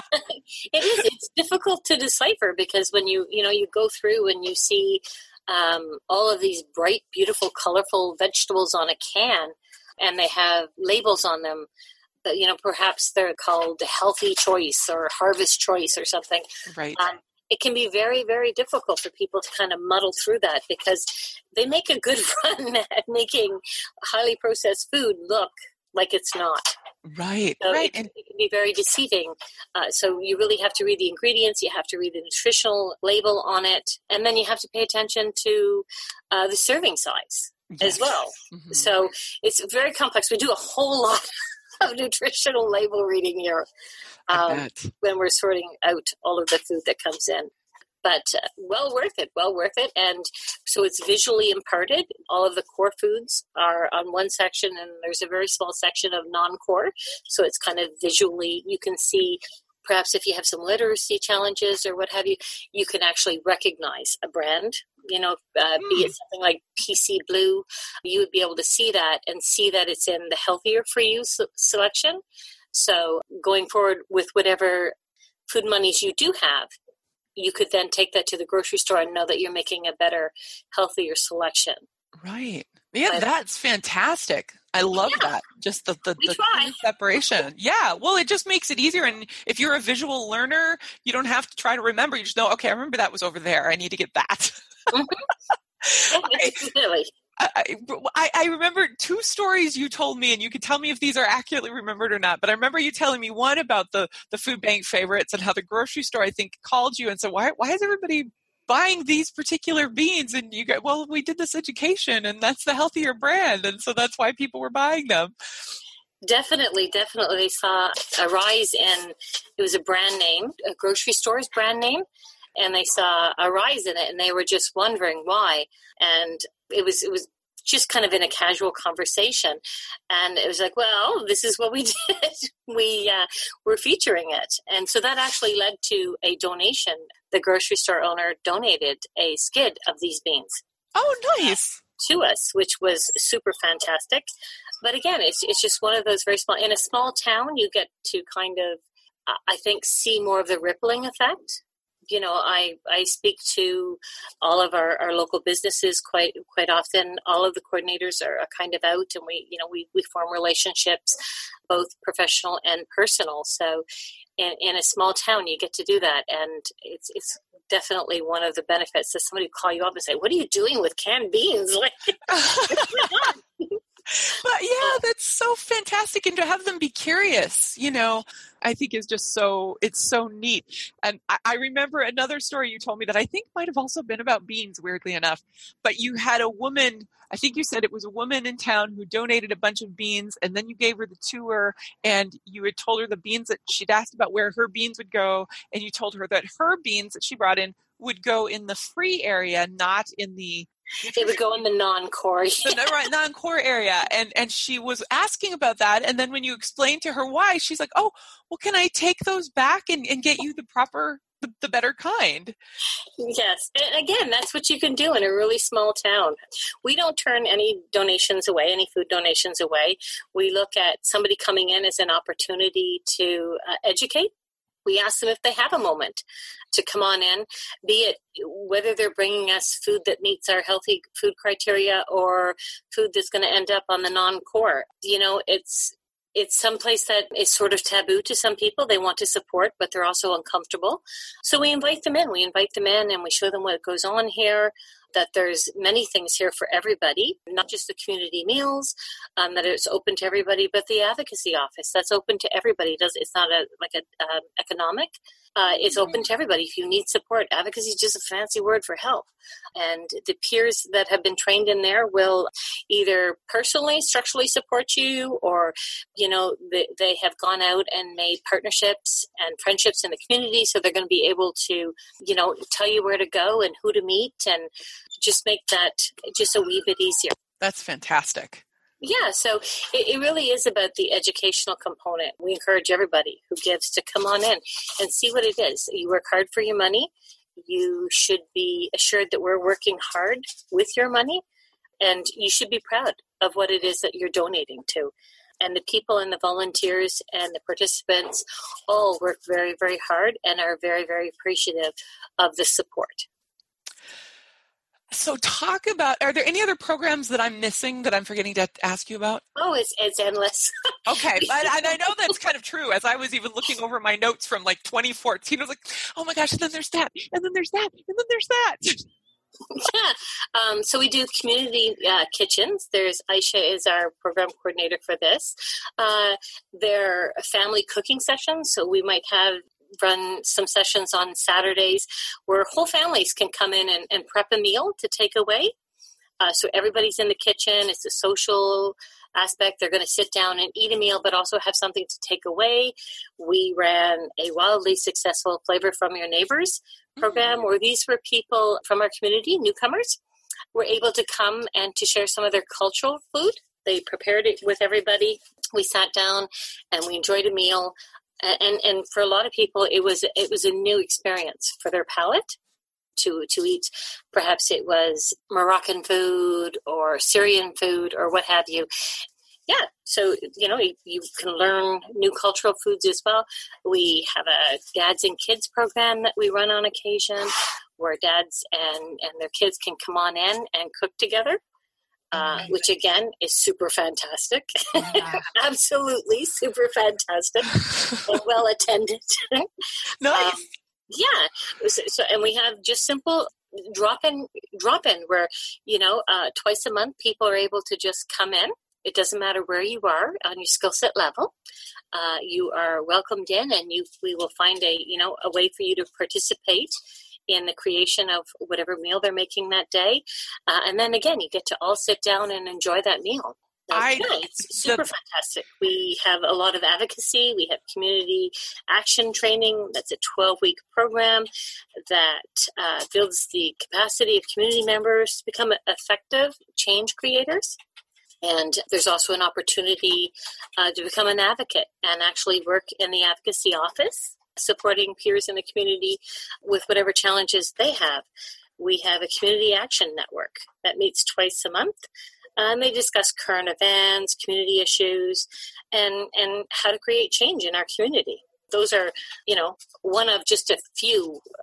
It is. It's difficult to decipher because when you, you know, you go through and you see um, all of these bright, beautiful, colorful vegetables on a can and they have labels on them. You know, perhaps they're called healthy choice or harvest choice or something. Right. Um, it can be very, very difficult for people to kind of muddle through that because they make a good run at making highly processed food look like it's not. Right. So right. It, and it can be very deceiving. Uh, so you really have to read the ingredients. You have to read the nutritional label on it. And then you have to pay attention to uh, the serving size yes. as well. Mm-hmm. So it's very complex. We do a whole lot of nutritional label reading here um, when we're sorting out all of the food that comes in. But uh, well worth it, well worth it. And so it's visually imparted. All of the core foods are on one section and there's a very small section of non-core. So it's kind of visually, you can see perhaps if you have some literacy challenges or what have you, you can actually recognize a brand. You know, uh, mm. be it something like P C Blue, you would be able to see that and see that it's in the healthier for you so- selection. So going forward with whatever food monies you do have, you could then take that to the grocery store and know that you're making a better, healthier selection. Right. Yeah, but, that's fantastic. I love yeah, that. Just the, the, the try. separation. Yeah. Well, it just makes it easier. And if you're a visual learner, you don't have to try to remember. You just know, okay, I remember that was over there. I need to get that. Mm-hmm. Yeah, definitely. I, I, I remember two stories you told me, and you could tell me if these are accurately remembered or not, but I remember you telling me one about the, the food bank favorites and how the grocery store, I think, called you and said, why, why is everybody buying these particular beans? And you go, well, we did this education and that's the healthier brand. And so that's why people were buying them. Definitely, definitely. They saw a rise in, it was a brand name, a grocery store's brand name, and they saw a rise in it and they were just wondering why. And it was, it was just kind of in a casual conversation. And it was like, well, this is what we did. we uh, were featuring it. And so that actually led to a donation. The grocery store owner donated a skid of these beans. Oh, nice. To us, which was super fantastic. But again, it's it's just one of those very small, in a small town, you get to kind of, uh, I think, see more of the rippling effect you know, I, I speak to all of our, our local businesses quite quite often. All of the coordinators are, are kind of out, and we, you know, we, we form relationships, both professional and personal. So in, in a small town, you get to do that. And it's it's definitely one of the benefits that somebody will call you up and say, what are you doing with canned beans? Like, But yeah, that's so fantastic. And to have them be curious, you know, I think is just so, it's so neat. And I, I remember another story you told me that I think might have also been about beans, weirdly enough. But you had a woman, I think you said it was a woman in town who donated a bunch of beans, and then you gave her the tour, and you had told her the beans that she'd asked about where her beans would go. And you told her that her beans that she brought in would go in the free area, not in the They would go in the non-core. Yeah. The right, non-core area. And and she was asking about that. And then when you explained to her why, she's like, oh, well, can I take those back and, and get you the proper, the, the better kind? Yes. And again, that's what you can do in a really small town. We don't turn any donations away, any food donations away. We look at somebody coming in as an opportunity to uh, educate. We ask them if they have a moment to come on in, be it whether they're bringing us food that meets our healthy food criteria or food that's going to end up on the non-core. You know, it's it's someplace that is sort of taboo to some people. They want to support, but they're also uncomfortable. So we invite them in. We invite them in and we show them what goes on here, that there's many things here for everybody, not just the community meals, um, that it's open to everybody, but the advocacy office, that's open to everybody. It does, it's not a like an uh, economic. Uh, it's open to everybody. If you need support, advocacy is just a fancy word for help. And the peers that have been trained in there will either personally, structurally support you, or, you know, they, they have gone out and made partnerships and friendships in the community. So they're going to be able to, you know, tell you where to go and who to meet and just make that just a wee bit easier. That's fantastic. Yeah, so it, it really is about the educational component. We encourage everybody who gives to come on in and see what it is. You work hard for your money. You should be assured that we're working hard with your money, and you should be proud of what it is that you're donating to. And the people and the volunteers and the participants all work very, very hard and are very, very appreciative of the support. So talk about, are there any other programs that I'm missing that I'm forgetting to ask you about? Oh, it's it's endless. Okay, but and I know that's kind of true. As I was even looking over my notes from like twenty fourteen, I was like, oh my gosh, and then there's that, and then there's that, and then there's that. Yeah, um, so we do community uh, kitchens. There's Aisha is our program coordinator for this. Uh, they're family cooking sessions, so we might have run some sessions on Saturdays where whole families can come in and, and prep a meal to take away. Uh, so everybody's in the kitchen. It's a social aspect. They're going to sit down and eat a meal, but also have something to take away. We ran a wildly successful Flavor from Your Neighbors program, mm-hmm. where these were people from our community, newcomers, were able to come and to share some of their cultural food. They prepared it with everybody. We sat down and we enjoyed a meal. And and for a lot of people, it was it was a new experience for their palate to to eat. Perhaps it was Moroccan food or Syrian food or what have you. Yeah, so, you know, you, you can learn new cultural foods as well. We have a dads and kids program that we run on occasion where dads and, and their kids can come on in and cook together. Uh, which again is super fantastic. Yeah. Absolutely super fantastic. And well attended. Nice. Um, yeah. So, so, and we have just simple drop in, drop in where, you know, uh, twice a month people are able to just come in. It doesn't matter where you are on your skill set level. Uh, you are welcomed in, and you we will find a, you know, a way for you to participate in the creation of whatever meal they're making that day. Uh, and then again, you get to all sit down and enjoy that meal. I, yeah, it's super the, fantastic. We have a lot of advocacy. We have community action training. That's a twelve-week program that uh, builds the capacity of community members to become effective change creators. And there's also an opportunity uh, to become an advocate and actually work in the advocacy office, supporting peers in the community with whatever challenges they have. We have a community action network that meets twice a month. And they discuss current events, community issues, and, and how to create change in our community. Those are, you know, one of just a few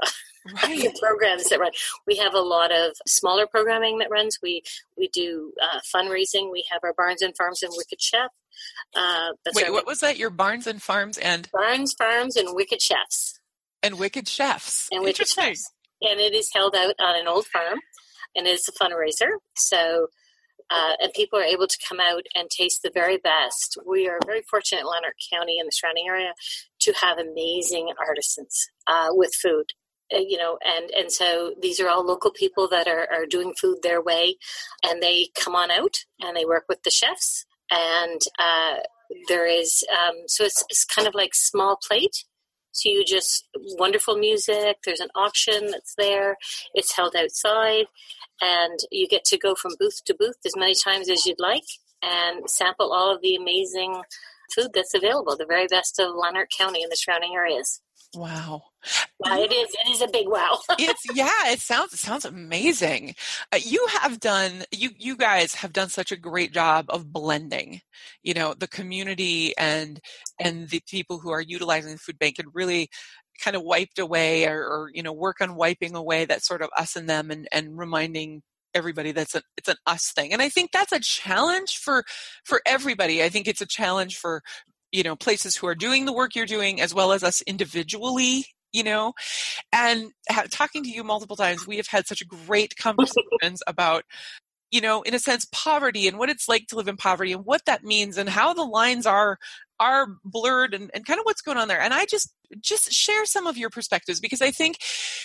right. programs that run. We have a lot of smaller programming that runs. We we do uh, fundraising. We have our Barns and Farms and Wicked Chef. Uh, that's Wait, our, what was that? Your Barns and Farms and Barns, Farms, and Wicked Chefs. And Wicked Chefs. And Wicked Chefs. And it is held out on an old farm, and it's a fundraiser. So, uh, and people are able to come out and taste the very best. We are very fortunate in Lanark County and the surrounding area to have amazing artisans uh, with food. Uh, you know, and, and so these are all local people that are, are doing food their way, and they come on out and they work with the chefs. And uh, there is, um, so it's, it's kind of like small plate. So you just, wonderful music, there's an auction that's there, it's held outside, and you get to go from booth to booth as many times as you'd like and sample all of the amazing food that's available, the very best of Lanark County and the surrounding areas. Wow. Yeah, it is. It is a big wow. It's yeah. It sounds it sounds amazing. Uh, you have done you you guys have done such a great job of blending, you know, the community and and the people who are utilizing the food bank, and really kind of wiped away or, or you know work on wiping away that sort of us and them, and and reminding everybody that's a, it's an us thing. And I think that's a challenge for for everybody. I think it's a challenge for you know places who are doing the work you're doing, as well as us individually. You know, and ha- talking to you multiple times, we have had such great conversations about, you know, in a sense, poverty and what it's like to live in poverty and what that means and how the lines are are blurred and, and kind of what's going on there. And I just just share some of your perspectives, because I think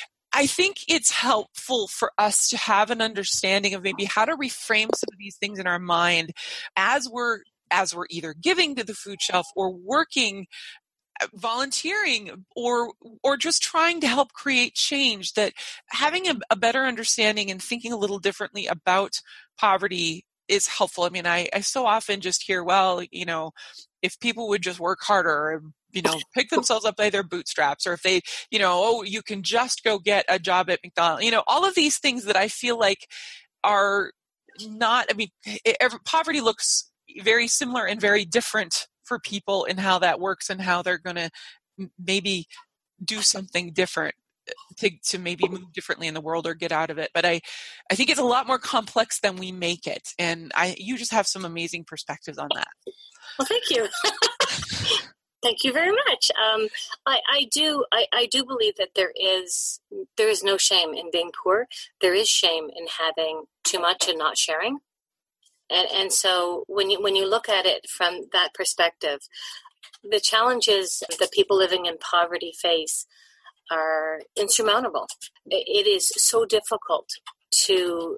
I think it's helpful for us to have an understanding of maybe how to reframe some of these things in our mind as we're as we're either giving to the food shelf or working, volunteering, or or just trying to help create change, that having a, a better understanding and thinking a little differently about poverty is helpful. I mean, I, I so often just hear, well, you know, if people would just work harder, or, you know, pick themselves up by their bootstraps, or if they, you know, oh, you can just go get a job at McDonald's, you know, all of these things that I feel like are not, I mean, it, it, poverty looks very similar and very different for people in how that works and how they're going to maybe do something different to, to maybe move differently in the world or get out of it. But I, I think it's a lot more complex than we make it. And I, you just have some amazing perspectives on that. Well, thank you. Thank you very much. Um, I, I do. I, I do believe that there is there is no shame in being poor. There is shame in having too much and not sharing. And and so when you when you look at it from that perspective, the challenges that people living in poverty face are insurmountable. It is so difficult to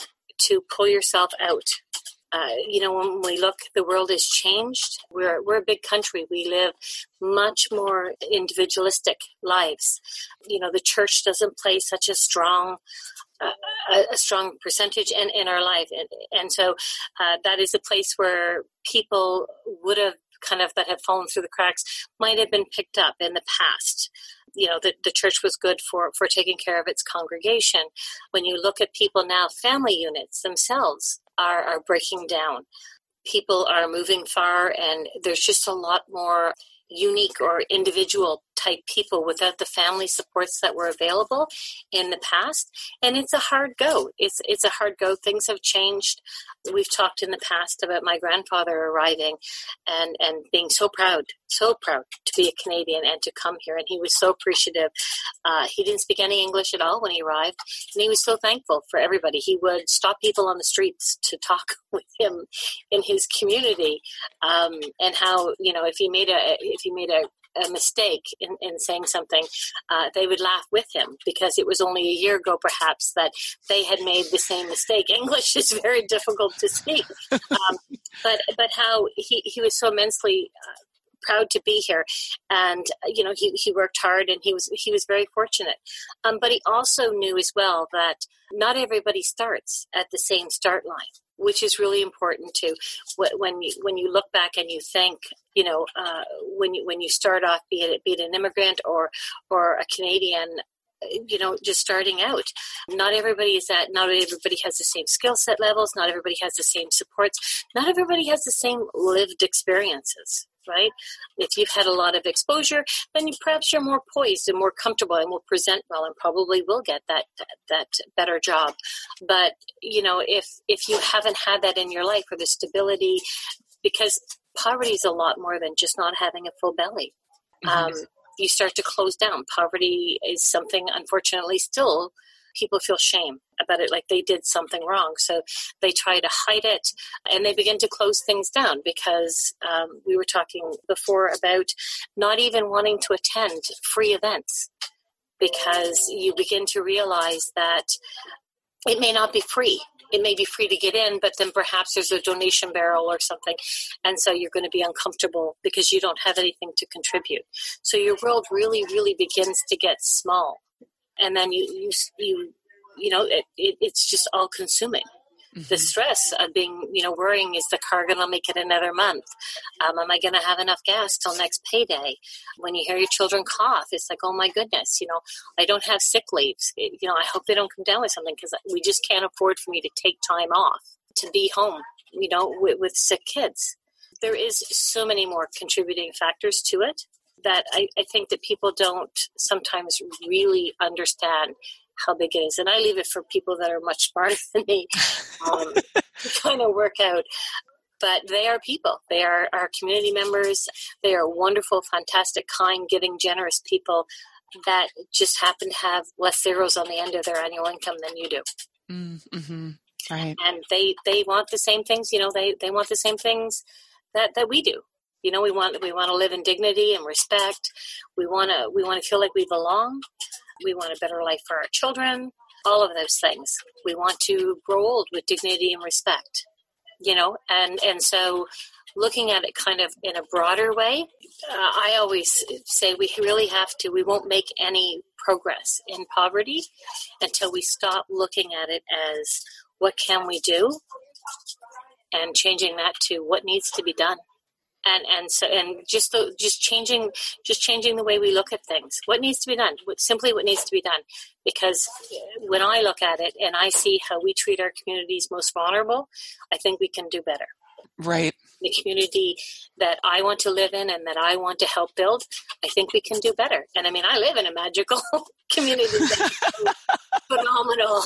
to pull yourself out. Uh, you know, when we look, the world has changed. We're we're a big country. We live much more individualistic lives. You know, the church doesn't play such a strong uh, a, a strong percentage in, in our life, and and so uh, that is a place where people would have kind of that have fallen through the cracks might have been picked up in the past. You know, the, the church was good for, for taking care of its congregation. When you look at people now, family units themselves are, are breaking down. People are moving far, and there's just a lot more unique or individual type people without the family supports that were available in the past. And it's a hard go. It's it's a hard go. Things have changed. We've talked in the past about my grandfather arriving and, and being so proud, so proud to be a Canadian and to come here. And he was so appreciative. Uh, he didn't speak any English at all when he arrived. And he was so thankful for everybody. He would stop people on the streets to talk with him in his community. Um, and how, you know, if he made a, if he made a, a mistake in, in saying something, uh, they would laugh with him because it was only a year ago, perhaps, that they had made the same mistake. English is very difficult to speak, um, but but how he, he was so immensely uh, proud to be here, and you know he he worked hard, and he was he was very fortunate. Um, but he also knew as well that not everybody starts at the same start line, which is really important too. When you when you look back and you think, you know, uh, when you when you start off, be it be it an immigrant or or a Canadian, you know, just starting out, not everybody is at. Not everybody has the same skill set levels. Not everybody has the same supports. Not everybody has the same lived experiences. right? If you've had a lot of exposure, then you, perhaps you're more poised and more comfortable and will present well and probably will get that, that that better job. But, you know, if if you haven't had that in your life, or the stability, because poverty is a lot more than just not having a full belly. Mm-hmm. Um, you start to close down. Poverty is something, unfortunately, still people feel shame about it, like they did something wrong. So they try to hide it, and they begin to close things down because um, we were talking before about not even wanting to attend free events, because you begin to realize that it may not be free. It may be free to get in, but then perhaps there's a donation barrel or something. And so you're going to be uncomfortable because you don't have anything to contribute. So your world really, really begins to get small. And then you, you, you, you know, it, it, it's just all consuming. Mm-hmm. The stress of being, you know, worrying, is the car going to make it another month? Um, am I going to have enough gas till next payday? When you hear your children cough, it's like, oh my goodness, you know, I don't have sick leaves. It, you know, I hope they don't come down with something, because we just can't afford for me to take time off to be home, you know, with, with sick kids. There is so many more contributing factors to it that I, I think that people don't sometimes really understand how big it is. And I leave it for people that are much smarter than me um, to kind of work out. But they are people. They are our community members. They are wonderful, fantastic, kind, giving, generous people that just happen to have less zeros on the end of their annual income than you do. Mm-hmm. Right. And they, they want the same things, you know, they, they want the same things that, that we do. You know, we want we want to live in dignity and respect. We want to we want to feel like we belong. We want a better life for our children. All of those things. We want to grow old with dignity and respect. You know, and and so looking at it kind of in a broader way, uh, I always say we really have to. We won't make any progress in poverty until we stop looking at it as what can we do, and changing that to what needs to be done. And and so and just the just changing just changing the way we look at things. What needs to be done? What, simply what needs to be done. Because when I look at it and I see how we treat our communities most vulnerable, I think we can do better. Right. The community that I want to live in and that I want to help build, I think we can do better. And I mean, I live in a magical community that's phenomenal.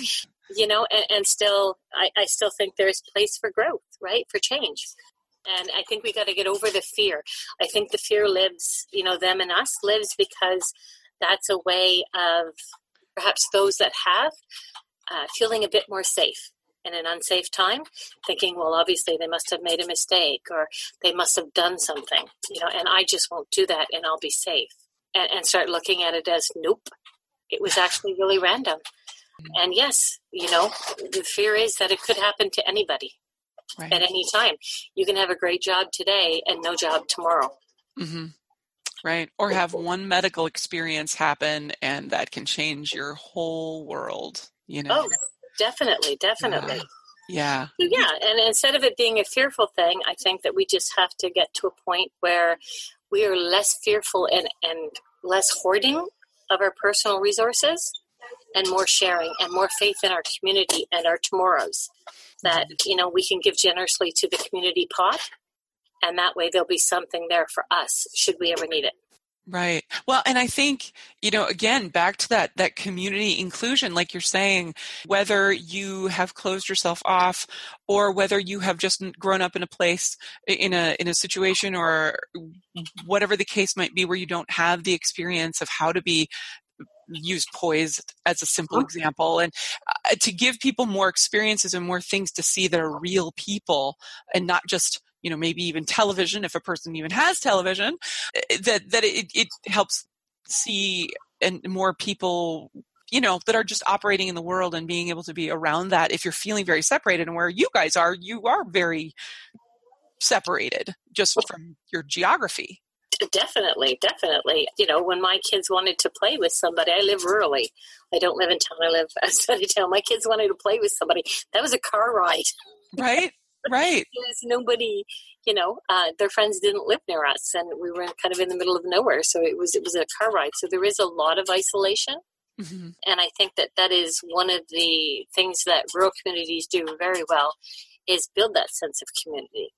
You know, and, and still, I, I still think there's place for growth, right? For change. And I think we got to get over the fear. I think the fear lives, you know, them and us lives because that's a way of perhaps those that have uh, feeling a bit more safe in an unsafe time, thinking, well, obviously they must have made a mistake or they must have done something, you know, and I just won't do that and I'll be safe. And, and start looking at it as, nope, it was actually really random. And yes, you know, the fear is that it could happen to anybody. Right. At any time. You can have a great job today and no job tomorrow. Mm-hmm. Right. Or have one medical experience happen and that can change your whole world, you know? Oh, definitely, definitely. Yeah. Yeah. yeah. And instead of it being a fearful thing, I think that we just have to get to a point where we are less fearful and, and less hoarding of our personal resources and more sharing and more faith in our community and our tomorrows. That, you know, we can give generously to the community pot, and that way there'll be something there for us should we ever need it. Right. Well, and I think, you know, again, back to that, that community inclusion, like you're saying, whether you have closed yourself off or whether you have just grown up in a place, in a, in a situation or whatever the case might be where you don't have the experience of how to be use poise as a simple example, and uh, to give people more experiences and more things to see that are real people and not just, you know, maybe even television, if a person even has television, that, that it, it helps see and more people, you know, that are just operating in the world and being able to be around that. If you're feeling very separated, and where you guys are, you are very separated just from your geography. Definitely, definitely. You know, when my kids wanted to play with somebody, I live rurally. I don't live in town. I live outside of town. My kids wanted to play with somebody. That was a car ride. Right, right. There's nobody, you know, uh, their friends didn't live near us, and we were kind of in the middle of nowhere. So it was, it was a car ride. So there is a lot of isolation. Mm-hmm. And I think that that is one of the things that rural communities do very well, is build that sense of community.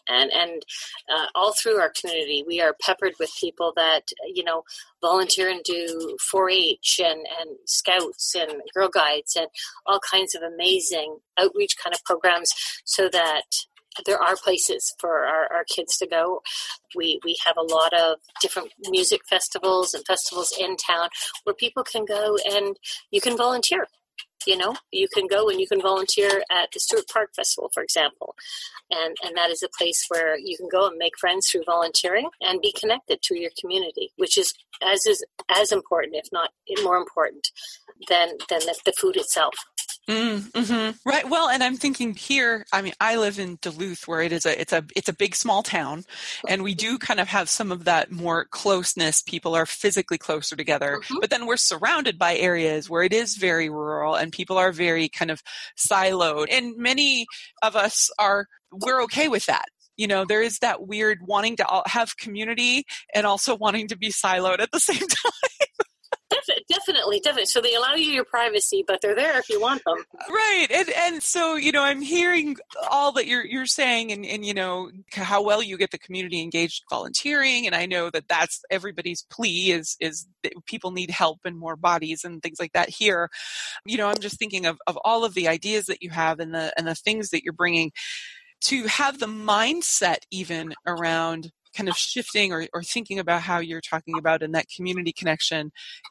And and uh, all through our community, we are peppered with people that, you know, volunteer and do four H and, and Scouts and Girl Guides and all kinds of amazing outreach kind of programs so that there are places for our, our kids to go. We we have a lot of different music festivals and festivals in town where people can go and you can volunteer. You know, you can go and you can volunteer at the Stewart Park Festival, for example. And and that is a place where you can go and make friends through volunteering and be connected to your community, which is as is as important, if not more important, than than the, the food itself. Mm, mm-hmm. Right. Well, and I'm thinking here, I mean, I live in Duluth where it is a, it's a, it's a big, small town, and we do kind of have some of that more closeness. People are physically closer together, mm-hmm. but then we're surrounded by areas where it is very rural and people are very kind of siloed. And many of us are, we're okay with that. You know, there is that weird wanting to have community and also wanting to be siloed at the same time. Definitely, definitely. So they allow you your privacy, but they're there if you want them. Right. And and so, you know, I'm hearing all that you're you're saying and, and, you know, how well you get the community engaged volunteering. And I know that that's everybody's plea is, is that people need help and more bodies and things like that here. You know, I'm just thinking of, of all of the ideas that you have and the and the things that you're bringing to have the mindset even around kind of shifting or, or thinking about how you're talking about in that community connection.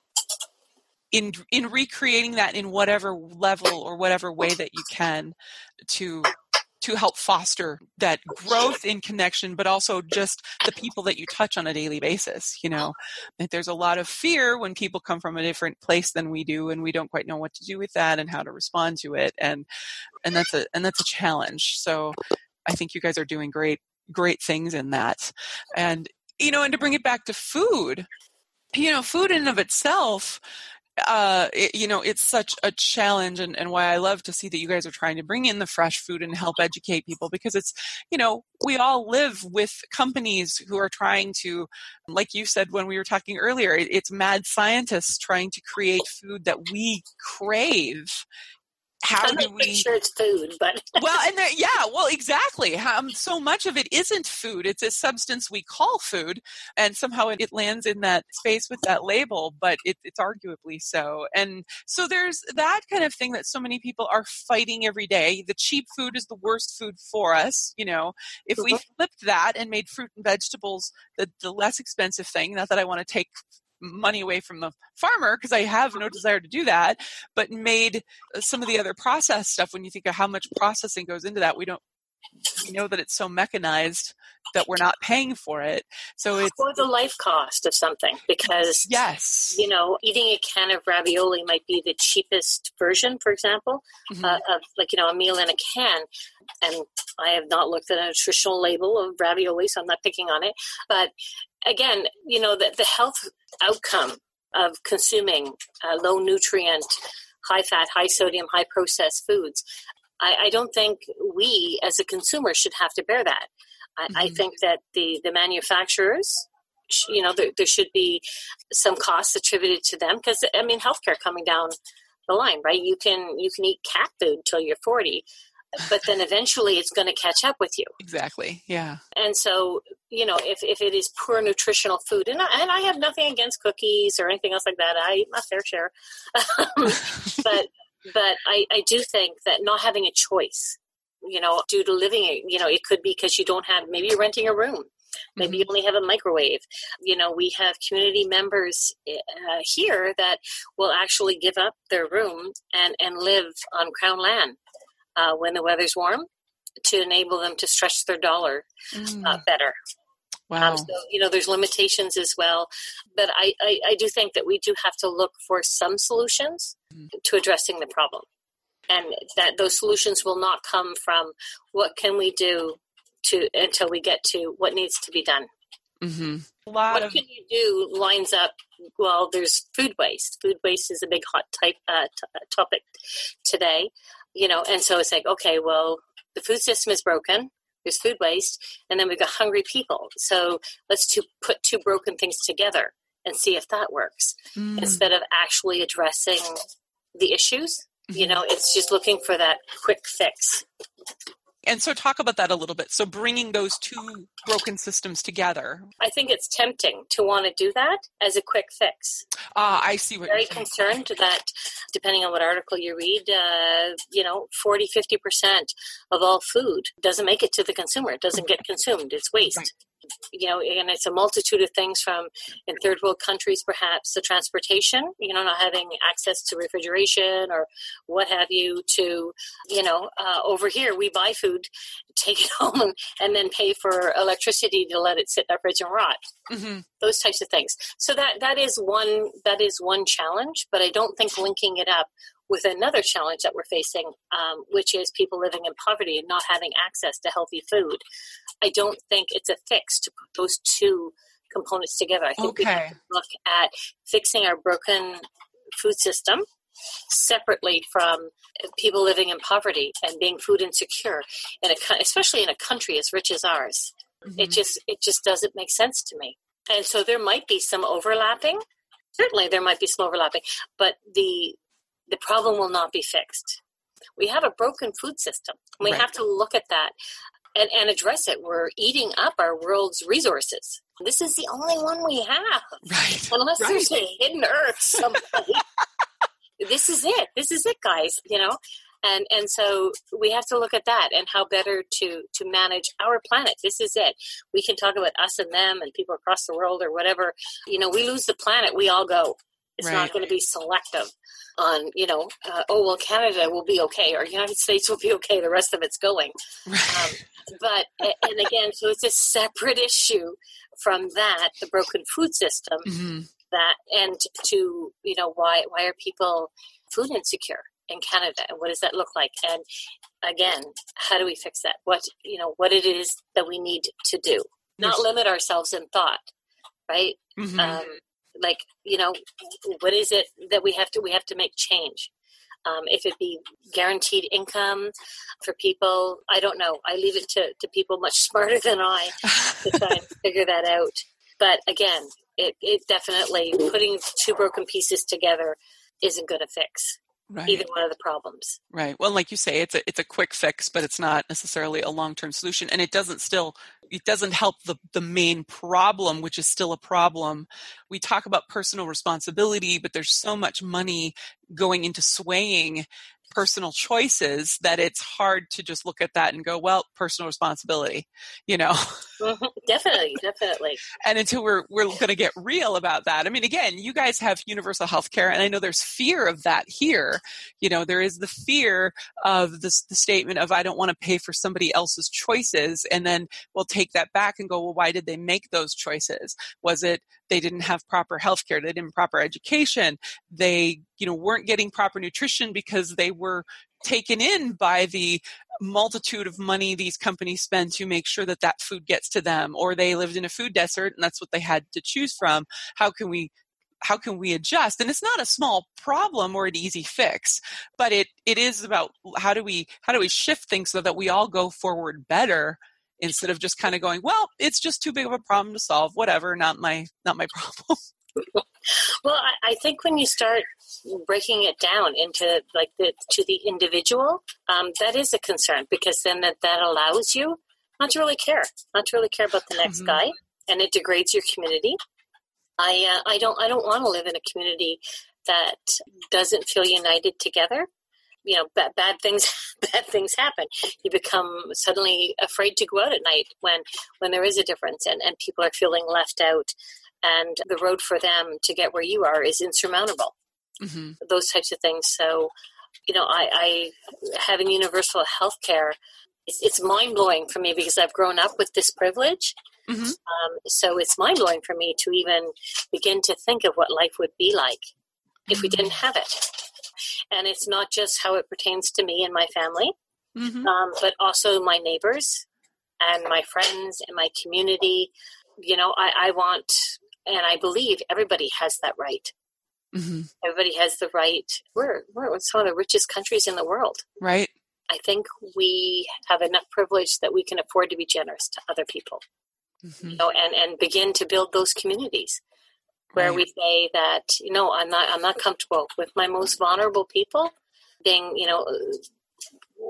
In in recreating that in whatever level or whatever way that you can to to help foster that growth in connection, but also just the people that you touch on a daily basis. You know, that there's a lot of fear when people come from a different place than we do, and we don't quite know what to do with that and how to respond to it, and and that's a and that's a challenge. So I think you guys are doing great great things in that, and you know, and to bring it back to food, you know, food in and of itself. Uh, it, you know, it's such a challenge, and, and why I love to see that you guys are trying to bring in the fresh food and help educate people, because it's, you know, we all live with companies who are trying to, like you said when we were talking earlier, it, it's mad scientists trying to create food that we crave. How I'm do not we? Sure, it's food, but well, and there, yeah, well, exactly. Um, so much of it isn't food; it's a substance we call food, and somehow it, it lands in that space with that label. But it, it's arguably so, and so there's that kind of thing that so many people are fighting every day. The cheap food is the worst food for us. You know, if we flipped that and made fruit and vegetables the, the less expensive thing, not that I want to take money away from the farmer because I have no desire to do that, but made some of the other processed stuff. When you think of how much processing goes into that, we don't we know that it's so mechanized that we're not paying for it. So it's or the life cost of something, because yes, you know, eating a can of ravioli might be the cheapest version, for example, mm-hmm. uh, of like, you know, a meal in a can. And I have not looked at a nutritional label of ravioli, so I'm not picking on it. But again, you know, the, the health outcome of consuming uh, low nutrient, high fat, high sodium, high processed foods, I, I don't think we as a consumer should have to bear that. I, mm-hmm. I think that the, the manufacturers, you know, there, there should be some costs attributed to them, because, I mean, healthcare coming down the line, right? You can you can eat cat food till you're forty, but then eventually it's going to catch up with you. Exactly, yeah. And so, you know, if, if it is poor nutritional food, and I, and I have nothing against cookies or anything else like that. I eat my fair share. but but I, I do think that not having a choice, you know, due to living, you know, it could be because you don't have, maybe you're renting a room. Maybe mm-hmm. you only have a microwave. You know, we have community members uh, here that will actually give up their room and, and live on Crown land uh, when the weather's warm, to enable them to stretch their dollar mm. uh, better. Wow. Um, so, you know, there's limitations as well. But I, I, I do think that we do have to look for some solutions mm. to addressing the problem. And that those solutions will not come from what can we do to until we get to what needs to be done. Mm-hmm. A lot what of... can you do lines up? Well, there's food waste. Food waste is a big hot type uh, t- topic today. You know, and so it's like, okay, well, the food system is broken. There's food waste, and then we've got hungry people. So let's to put two broken things together and see if that works, mm. instead of actually addressing the issues. Mm-hmm. You know, it's just looking for that quick fix. And so talk about that a little bit. So bringing those two broken systems together. I think it's tempting to want to do that as a quick fix. Ah, I see what Very you're saying. concerned that, depending on what article you read, uh, you know, forty, fifty percent of all food doesn't make it to the consumer. It doesn't get consumed. It's waste. Right. You know, and it's a multitude of things, from in third world countries, perhaps the transportation, you know, not having access to refrigeration or what have you, to, you know, uh, over here we buy food, take it home, and then pay for electricity to let it sit in our fridge and rot. Mm-hmm. Those types of things. So that that is one that is one challenge, but I don't think linking it up with another challenge that we're facing, um, which is people living in poverty and not having access to healthy food. I don't think it's a fix to put those two components together. I think okay. we have to look at fixing our broken food system separately from people living in poverty and being food insecure, in a, especially in a country as rich as ours. Mm-hmm. It just it just doesn't make sense to me. And so there might be some overlapping. Certainly there might be some overlapping, but the the problem will not be fixed. We have a broken food system. We right. have to look at that and, and address it. We're eating up our world's resources. This is the only one we have. Right. Unless right. there's a hidden earth someplace. This is it. This is it, guys, you know? And and so we have to look at that and how better to, to manage our planet. This is it. We can talk about us and them and people across the world or whatever. You know, we lose the planet, we all go. It's right. not going to be selective on, you know, uh, oh, well, Canada will be okay, or United States will be okay. The rest of it's going. Right. Um, but, and again, so it's a separate issue from that, the broken food system, mm-hmm. that, and to, you know, why, why are people food insecure in Canada? And what does that look like? And again, how do we fix that? What, you know, what it is that we need to do, not yes. limit ourselves in thought, right? Mm-hmm. Um, like, you know, what is it that we have to, we have to make change? Um, if it be guaranteed income for people, I don't know. I leave it to, to people much smarter than I to try and figure that out. But again, it, it definitely, putting two broken pieces together isn't going to fix right. either one of the problems. Right. Well, like you say, it's a, it's a quick fix, but it's not necessarily a long-term solution. And it doesn't still, it doesn't help the, the main problem, which is still a problem. We talk about personal responsibility, but there's so much money going into swaying personal choices that it's hard to just look at that and go, well, personal responsibility, you know? Mm-hmm. Definitely, definitely. And until we're we're going to get real about that. I mean, again, you guys have universal health care, and I know there's fear of that here. You know, there is the fear of this, the statement of, I don't want to pay for somebody else's choices. And then we'll take that back and go, well, why did they make those choices? Was it they didn't have proper health care? They didn't have proper education. They, you know, weren't getting proper nutrition because they were taken in by the multitude of money these companies spend to make sure that that food gets to them, or they lived in a food desert and that's what they had to choose from. How can we how can we adjust? And it's not a small problem or an easy fix, but it it is about how do we how do we shift things so that we all go forward better, instead of just kind of going, well, it's just too big of a problem to solve, whatever, not my not my problem. Well, I, I think when you start breaking it down into like the to the individual, um, that is a concern, because then that, that allows you not to really care, not to really care about the next mm-hmm. guy, and it degrades your community. I uh, I don't I don't want to live in a community that doesn't feel united together. You know, bad, bad things bad things happen. You become suddenly afraid to go out at night when when there is a difference, and, and people are feeling left out. And the road for them to get where you are is insurmountable. Mm-hmm. Those types of things. So, you know, I, I having universal health care, it's, it's mind-blowing for me because I've grown up with this privilege. Mm-hmm. Um, so it's mind-blowing for me to even begin to think of what life would be like mm-hmm. if we didn't have it. And it's not just how it pertains to me and my family, mm-hmm. um, but also my neighbors and my friends and my community. You know, I, I want... And I believe everybody has that right. Mm-hmm. Everybody has the right. We're, we're some of the richest countries in the world. Right. I think we have enough privilege that we can afford to be generous to other people. Mm-hmm. You know, and, and begin to build those communities where right. we say that, you know, I'm not I'm not comfortable with my most vulnerable people being, you know,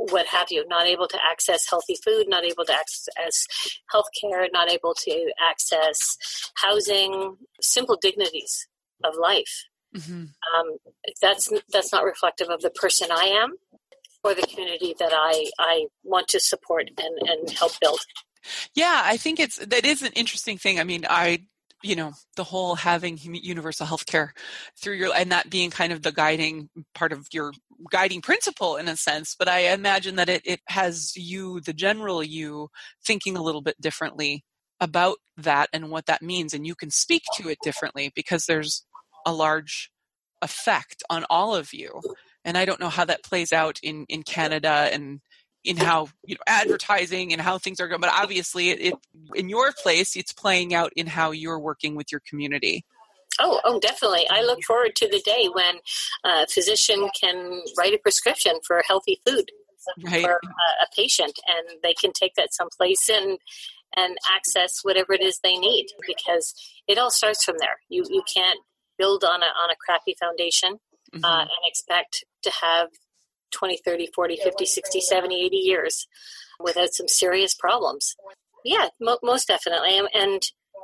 what have you, not able to access healthy food, not able to access healthcare, not able to access housing, simple dignities of life. Mm-hmm. Um, that's that's not reflective of the person I am or the community that I, I want to support and, and help build. Yeah, I think it's that is an interesting thing. I mean, I you know, the whole having universal healthcare through your, and that being kind of the guiding part of your guiding principle in a sense, but I imagine that it, it has you, the general you, thinking a little bit differently about that and what that means. And you can speak to it differently because there's a large effect on all of you. And I don't know how that plays out in, in Canada and in how, you know, advertising and how things are going, but obviously it, it in your place, it's playing out in how you're working with your community. Oh, oh, definitely. I look forward to the day when a physician can write a prescription for healthy food right. for a, a patient, and they can take that someplace and and access whatever it is they need, because it all starts from there. You you can't build on a on a crappy foundation mm-hmm. uh, and expect to have twenty, thirty, forty, fifty, sixty, seventy, eighty years without some serious problems. Yeah, mo- most definitely. And, and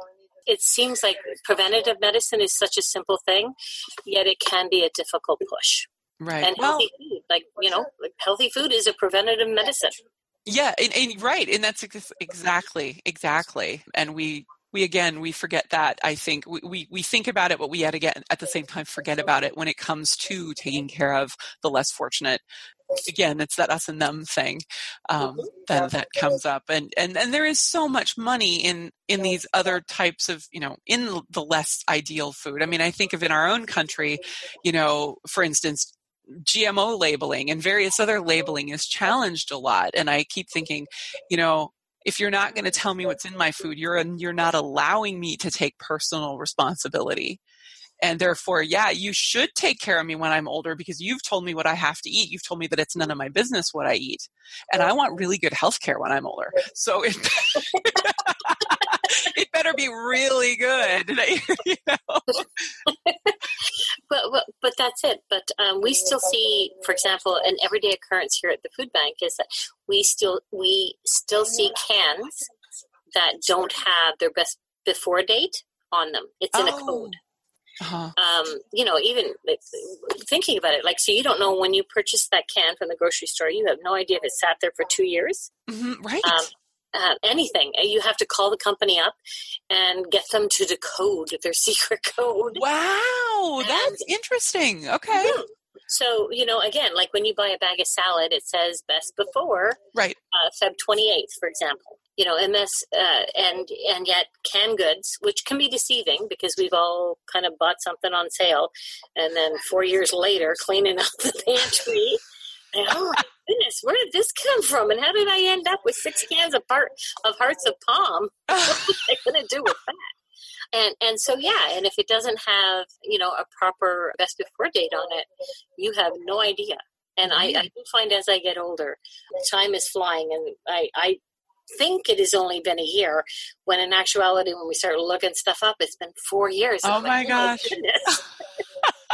it seems like preventative medicine is such a simple thing, yet it can be a difficult push. Right. And well, healthy food, like, you know, like healthy food is a preventative medicine. Yeah, and, and right. And that's exactly, exactly. And we, we again, we forget that. I think we, we, we think about it, but we yet again, at the same time, forget about it when it comes to taking care of the less fortunate. Again, it's that us and them thing um, that that comes up, and, and and there is so much money in in these other types of, you know, in the less ideal food. I mean, I think of in our own country, you know, for instance, G M O labeling and various other labeling is challenged a lot, and I keep thinking, you know, if you're not going to tell me what's in my food, you're you're not allowing me to take personal responsibility. And therefore, yeah, you should take care of me when I'm older because you've told me what I have to eat. You've told me that it's none of my business what I eat. And I want really good health care when I'm older. So it, it better be really good. You know? but, but, but that's it. But um, we still see, for example, an everyday occurrence here at the food bank is that we still we still see cans that don't have their best before date on them. It's in oh. a code. Uh-huh. Um, you know, even thinking about it, like, so you don't know when you purchase that can from the grocery store, you have no idea if it sat there for two years. Mm-hmm, right. Um, uh, anything. You have to call the company up and get them to decode their secret code. Wow, and, that's interesting. Okay. Mm-hmm. So, you know, again, like when you buy a bag of salad, it says best before right. uh, February twenty-eighth, for example. You know, and this, uh, and and yet canned goods, which can be deceiving because we've all kind of bought something on sale, and then four years later, cleaning out the pantry, and oh my goodness, where did this come from? And how did I end up with six cans of part of Hearts of Palm? What was I going to do with that? And and so yeah, and if it doesn't have, you know, a proper best before date on it, you have no idea. And I, I do find as I get older, time is flying, and I. I think it has only been a year when in actuality when we started looking stuff up it's been four years. Oh my like, gosh. Oh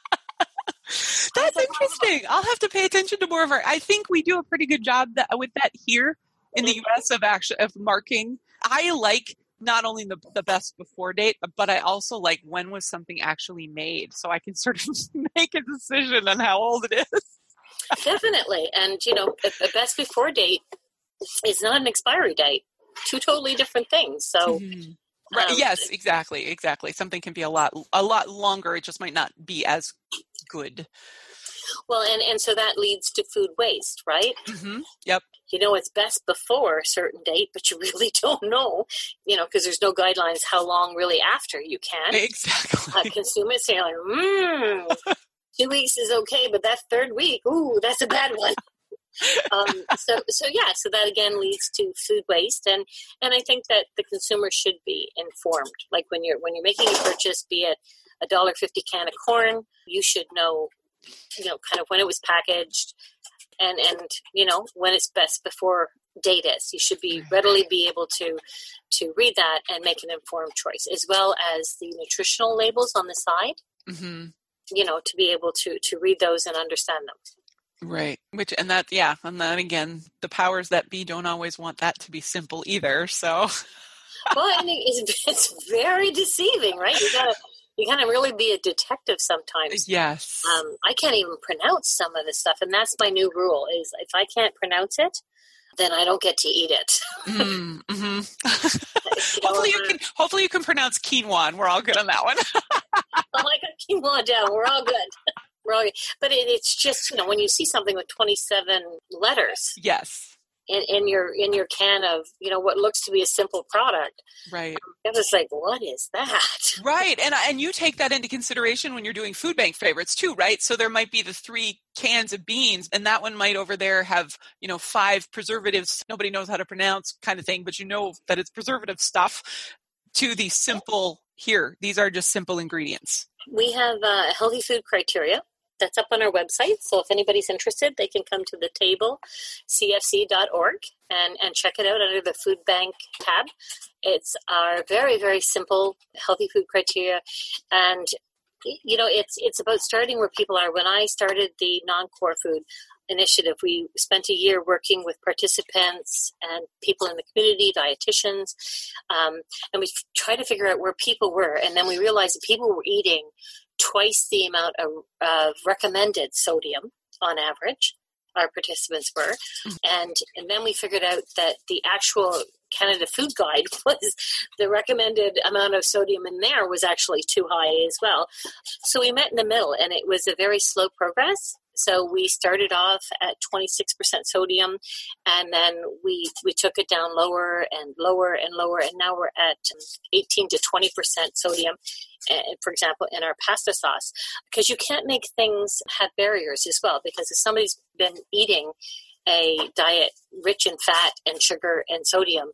That's interesting. I'll have to pay attention to more of our, I think we do a pretty good job that, with that here in the U S of actually of marking. I like not only the, the best before date, but I also like when was something actually made, so I can sort of make a decision on how old it is. Definitely. And you know, a, a best before date it's not an expiry date. Two totally different things. So, mm-hmm. right, um, yes, exactly, exactly. Something can be a lot, a lot longer. It just might not be as good. Well, and, and so that leads to food waste, right? Mm-hmm. Yep. You know, it's best before a certain date, but you really don't know, you know, because there's no guidelines how long really after you can. Exactly. Uh, consumers say like, mmm, two weeks is okay, but that third week, ooh, that's a bad one. um, so, so yeah, so that again leads to food waste, and, and I think that the consumer should be informed. Like when you're when you're making a purchase, be it a one dollar fifty can of corn, you should know, you know, kind of when it was packaged, and and you know when its best before date is. You should be readily be able to to read that and make an informed choice, as well as the nutritional labels on the side. Mm-hmm. You know, to be able to to read those and understand them. Right. Which, and that, yeah. And then again, the powers that be don't always want that to be simple either. So. Well, and it's, it's very deceiving, right? You gotta, you gotta really be a detective sometimes. Yes. Um, I can't even pronounce some of this stuff. And that's my new rule is if I can't pronounce it, then I don't get to eat it. mm, mm-hmm. hopefully you can, hopefully you can pronounce quinoa, and we're all good on that one. Oh, I got quinoa down. We're all good. We're all good. But it, it's just, you know, when you see something with twenty-seven letters. Yes. In, in your in your can of, you know, what looks to be a simple product. Right. It was like, what is that? Right. And and you take that into consideration when you're doing food bank favorites too, right? So there might be the three cans of beans, and that one might over there have, you know, five preservatives nobody knows how to pronounce kind of thing, but you know that it's preservative stuff, to the simple, here, these are just simple ingredients. We have a healthy food criteria. That's up on our website. So if anybody's interested, they can come to the table, C F C dot org, and, and check it out under the food bank tab. It's our very, very simple healthy food criteria. And, you know, it's it's about starting where people are. When I started the non-core food initiative, we spent a year working with participants and people in the community, dietitians, um, and we tried to figure out where people were. And then we realized that people were eating twice the amount of, of recommended sodium on average, our participants were. And, and then we figured out that the actual Canada Food Guide was the recommended amount of sodium in there was actually too high as well. So we met in the middle, and it was a very slow progress. So we started off at twenty-six percent sodium, and then we we took it down lower and lower and lower, and now we're at eighteen to twenty percent sodium, for example, in our pasta sauce. Because you can't make things have barriers as well, because if somebody's been eating a diet rich in fat and sugar and sodium,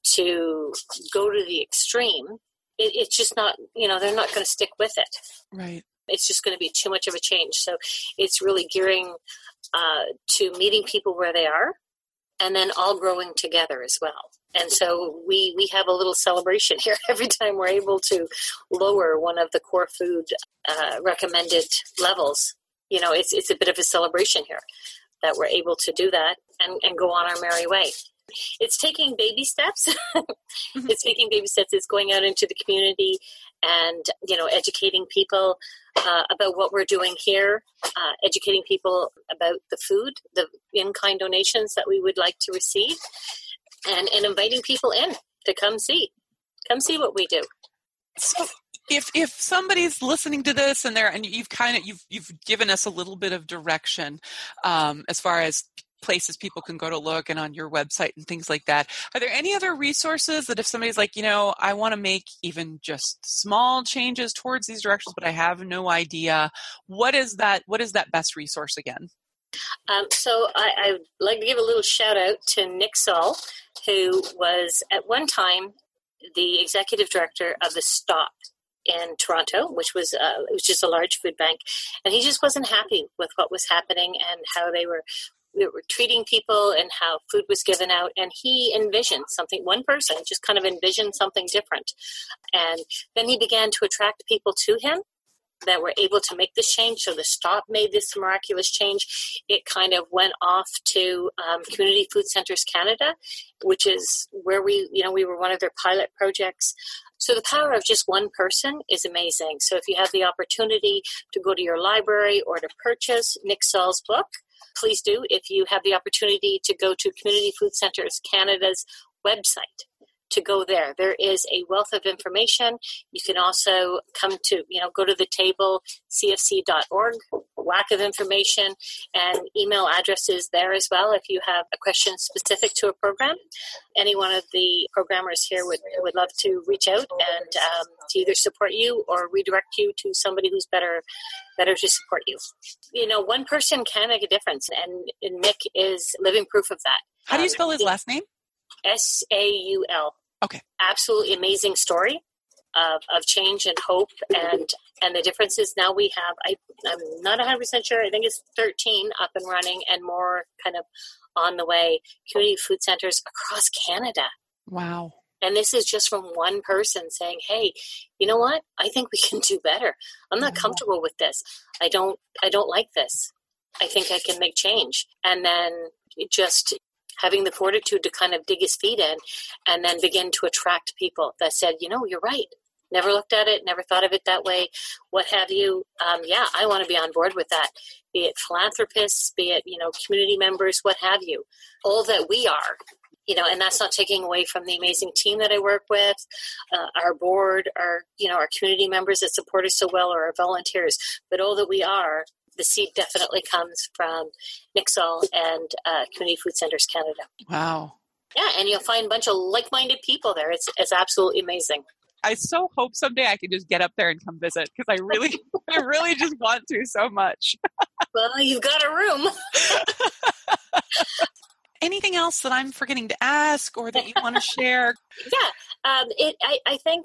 to go to the extreme, it, it's just not, you know, they're not going to stick with it. Right. It's just going to be too much of a change. So it's really gearing uh, to meeting people where they are, and then all growing together as well. And so we, we have a little celebration here every time we're able to lower one of the core food uh, recommended levels. You know, it's it's a bit of a celebration here that we're able to do that and, and go on our merry way. It's taking baby steps. It's taking baby steps. It's going out into the community and, you know, educating people uh, about what we're doing here, uh, educating people about the food, the in-kind donations that we would like to receive, and, and inviting people in to come see, come see what we do. So if if somebody's listening to this and they're and you've kind of you've you've given us a little bit of direction um, as far as places people can go to look and on your website and things like that. Are there any other resources that if somebody's like, you know, I want to make even just small changes towards these directions, but I have no idea, what is that, what is that best resource again? Um, so I, I'd like to give a little shout out to Nick Saul, who was at one time the executive director of the Stop in Toronto, which was uh, which is a large food bank, and he just wasn't happy with what was happening and how they were we were treating people and how food was given out. And he envisioned something, one person just kind of envisioned something different. And then he began to attract people to him that were able to make this change. So the Stop made this miraculous change. It kind of went off to um, Community Food Centres Canada, which is where we, you know, we were one of their pilot projects. So the power of just one person is amazing. So if you have the opportunity to go to your library or to purchase Nick Saul's book, please do. If you have the opportunity to go to Community Food Centres Canada's website, to go there. There is a wealth of information. You can also come to, you know, go to the table, C F C dot org, whack of information, and email addresses there as well if you have a question specific to a program. Any one of the programmers here would, would love to reach out and um, to either support you or redirect you to somebody who's better better to support you. You know, one person can make a difference, and, and Nick is living proof of that. How do you spell his um, last name? S A U L. Okay. Absolutely amazing story of, of change and hope, and and the differences. Now we have, I, I'm not one hundred percent sure, I think it's thirteen up and running and more kind of on the way, community food centers across Canada. Wow. And this is just from one person saying, hey, you know what? I think we can do better. I'm not comfortable with this. I don't, I don't like this. I think I can make change. And then just having the fortitude to kind of dig his feet in and then begin to attract people that said, you know, you're right. Never looked at it, never thought of it that way, what have you. Um, yeah, I want to be on board with that, be it philanthropists, be it, you know, community members, what have you, all that we are, you know, and that's not taking away from the amazing team that I work with, uh, our board, our, you know, our community members that support us so well, or our volunteers, but all that we are. The seed definitely comes from N I C S O L and uh, Community Food Centers Canada. Wow. Yeah, and you'll find a bunch of like-minded people there. It's it's absolutely amazing. I so hope someday I can just get up there and come visit, because I really, I really just want to so much. Well, you've got a room. Anything else that I'm forgetting to ask or that you want to share? Yeah, um, it. I, I think,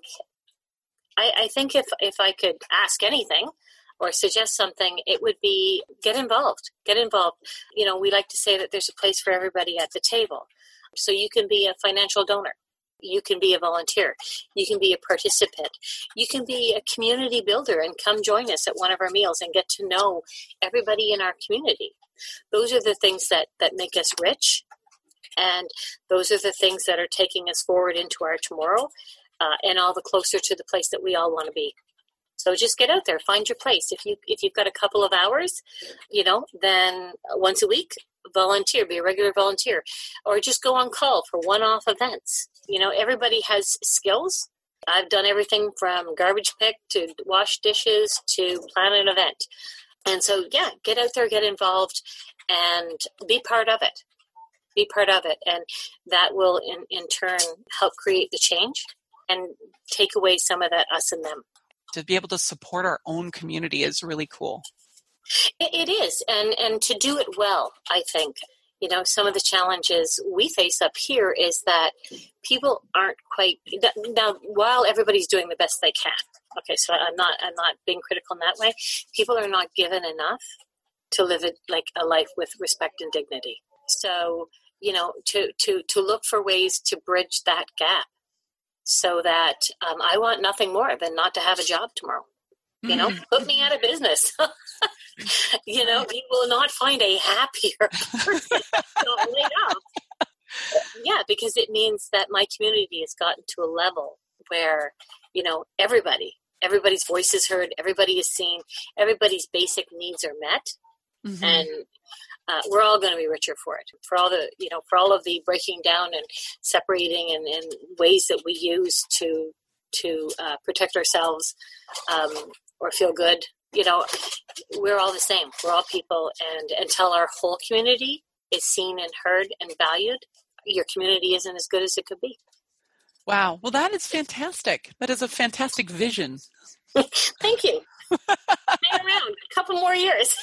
I, I think if if I could ask anything or suggest something, it would be get involved. Get involved. You know, we like to say that there's a place for everybody at the table. So you can be a financial donor. You can be a volunteer. You can be a participant. You can be a community builder and come join us at one of our meals and get to know everybody in our community. Those are the things that, that make us rich. And those are the things that are taking us forward into our tomorrow uh, and all the closer to the place that we all want to be. So just get out there, find your place. If you if you've got a couple of hours, you know, then once a week, volunteer, be a regular volunteer, or just go on call for one-off events. You know, everybody has skills. I've done everything from garbage pick to wash dishes to plan an event. And so, yeah, get out there, get involved, and be part of it. Be part of it. And that will, in, in turn, help create the change and take away some of that us and them. To be able to support our own community is really cool. It, it is. And, and to do it well, I think. You know, some of the challenges we face up here is that people aren't quite, now, while everybody's doing the best they can, okay, so I'm not I'm not being critical in that way, people are not given enough to live it like a life with respect and dignity. So, you know, to, to, to look for ways to bridge that gap so that um, I want nothing more than not to have a job tomorrow. You know, mm. put me out of business. You know, you will not find a happier person laid off. Yeah, because it means that my community has gotten to a level where, you know, everybody, everybody's voice is heard, everybody is seen, everybody's basic needs are met. Mm-hmm. And uh, we're all going to be richer for it. For all the, you know, for all of the breaking down and separating and, and ways that we use to to uh, protect ourselves um, or feel good. You know, we're all the same. We're all people. And until our whole community is seen and heard and valued, your community isn't as good as it could be. Wow. Well, that is fantastic. That is a fantastic vision. Thank you. Hang around a couple more years.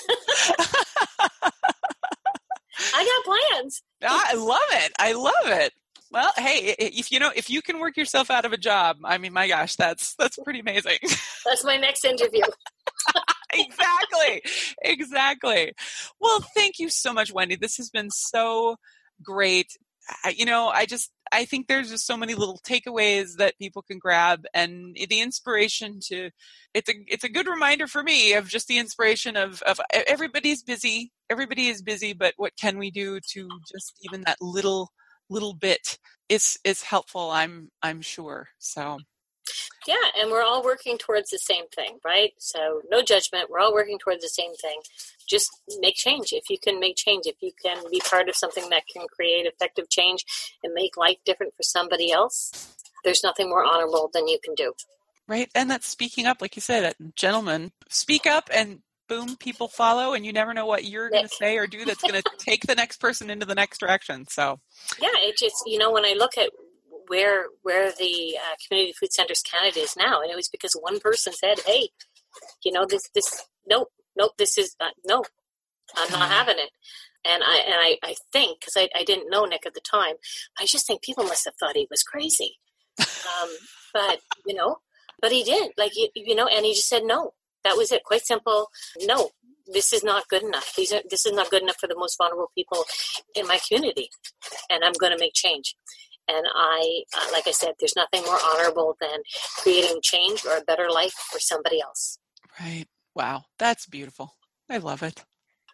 I got plans. I love it. I love it. Well, hey, if you know, if you can work yourself out of a job, I mean, my gosh, that's that's pretty amazing. That's my next interview. Exactly. Exactly. Well, thank you so much, Wendy. This has been so great. I, you know, I just, I think there's just so many little takeaways that people can grab, and the inspiration to, it's a, it's a good reminder for me of just the inspiration of, of everybody's busy. Everybody is busy, but what can we do to just even that little, little bit is, is helpful. I'm, I'm sure. So. Yeah, and we're all working towards the same thing, right? So no judgment. We're all working towards the same thing. Just make change. If you can make change, if you can be part of something that can create effective change and make life different for somebody else, there's nothing more honorable than you can do. Right, and that's speaking up, like you said, that gentleman, speak up and boom, people follow, and you never know what you're going to say or do that's going to take the next person into the next direction. So yeah, it just, you know, when I look at where where the uh, Community Food Centers Canada is now, and it was because one person said, hey, you know, this, this, nope, nope, this is, uh, no, I'm not having it. And I and I, I think, because I, I didn't know Nick at the time, I just think people must have thought he was crazy. Um, but, you know, but he did, like, you, you know, and he just said no. That was it, quite simple. No, this is not good enough. These are, this is not good enough for the most vulnerable people in my community, and I'm going to make change. And I, uh, like I said, there's nothing more honorable than creating change or a better life for somebody else. Right. Wow. That's beautiful. I love it.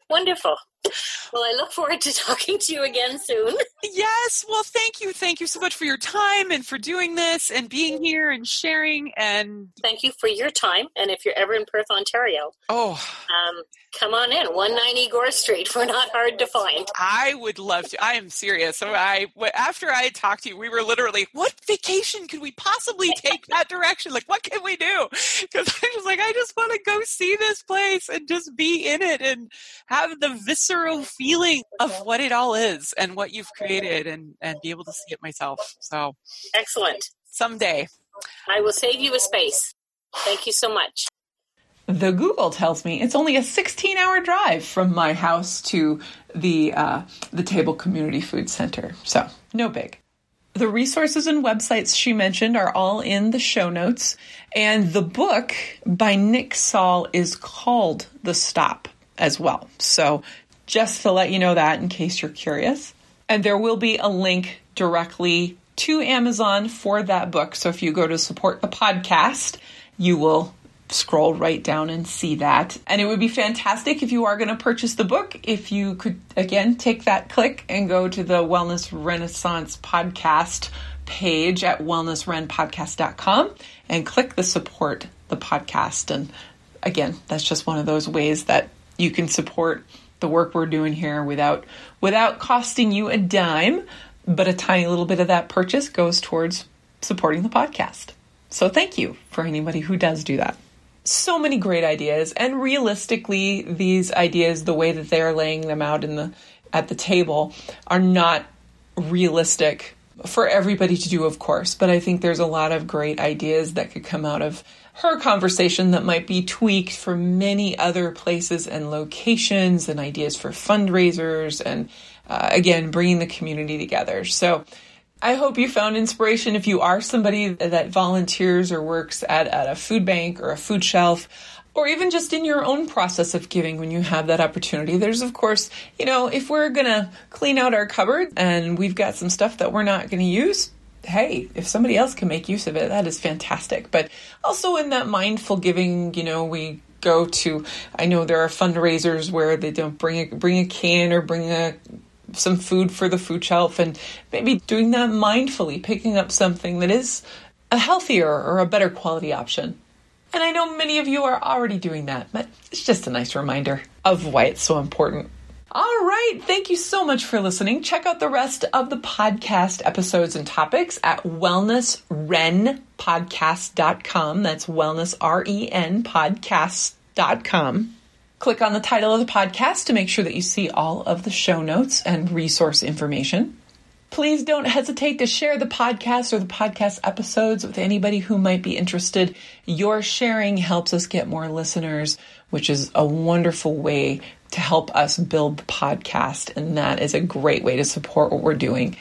Wonderful. Well, I look forward to talking to you again soon. Yes. Well, thank you. Thank you so much for your time and for doing this and being here and sharing. And thank you for your time. And if you're ever in Perth, Ontario, oh, um, come on in. one ninety Gore Street. We're not hard to find. I would love to. I am serious. So I, after I talked to you, we were literally, what vacation could we possibly take that direction? Like, what can we do? Because I was like, I just want to go see this place and just be in it and have the visceral feeling of what it all is and what you've created and, and be able to see it myself. So excellent. Someday. I will save you a space. Thank you so much. The Google tells me it's only a sixteen hour drive from my house to the uh, the Table Community Food Center. So no big. The resources and websites she mentioned are all in the show notes. And the book by Nick Saul is called The Stop as well. So just to let you know that in case you're curious. And there will be a link directly to Amazon for that book. So if you go to support the podcast, you will scroll right down and see that. And it would be fantastic if you are going to purchase the book, if you could, again, take that click and go to the Wellness Renaissance podcast page at wellness ren podcast dot com and click the support the podcast. And again, that's just one of those ways that you can support the work we're doing here without without costing you a dime, but a tiny little bit of that purchase goes towards supporting the podcast. So thank you for anybody who does do that. So many great ideas, and realistically, these ideas, the way that they're laying them out in the at the table, are not realistic for everybody to do, of course. But I think there's a lot of great ideas that could come out of her conversation that might be tweaked for many other places and locations, and ideas for fundraisers, and uh, again, bringing the community together. So I hope you found inspiration if you are somebody that volunteers or works at, at a food bank or a food shelf, or even just in your own process of giving when you have that opportunity. There's, of course, you know, if we're going to clean out our cupboard and we've got some stuff that we're not going to use, hey, if somebody else can make use of it, that is fantastic. But also in that mindful giving, you know, we go to, I know there are fundraisers where they don't bring a, bring a can or bring a some food for the food shelf, and maybe doing that mindfully, picking up something that is a healthier or a better quality option. And I know many of you are already doing that, but it's just a nice reminder of why it's so important. All right. Thank you so much for listening. Check out the rest of the podcast episodes and topics at wellness ren podcast dot com. That's wellness, R E N, podcast dot com. Click on the title of the podcast to make sure that you see all of the show notes and resource information. Please don't hesitate to share the podcast or the podcast episodes with anybody who might be interested. Your sharing helps us get more listeners, which is a wonderful way to help us build the podcast. And that is a great way to support what we're doing.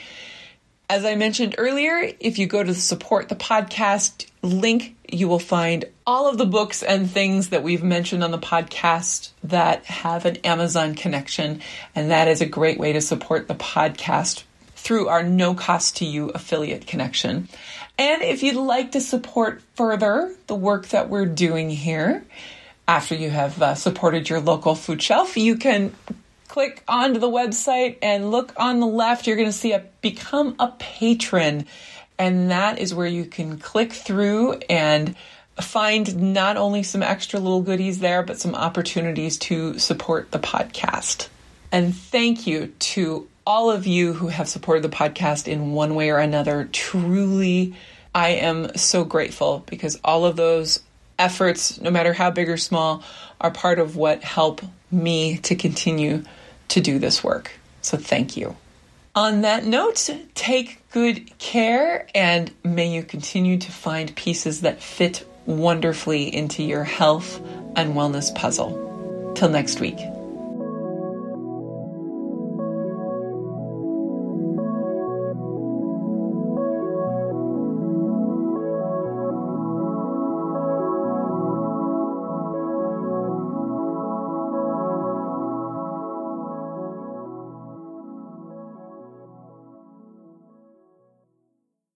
As I mentioned earlier, if you go to the Support the Podcast link, you will find all of the books and things that we've mentioned on the podcast that have an Amazon connection. And that is a great way to support the podcast through our no cost to you affiliate connection. And if you'd like to support further the work that we're doing here, after you have uh, supported your local food shelf, you can click onto the website and look on the left. You're going to see a Become a Patron. And that is where you can click through and find not only some extra little goodies there, but some opportunities to support the podcast. And thank you to all of you who have supported the podcast in one way or another. Truly, I am so grateful, because all of those efforts, no matter how big or small, are part of what help me to continue to do this work. So thank you. On that note, take good care, and may you continue to find pieces that fit wonderfully into your health and wellness puzzle. Till next week.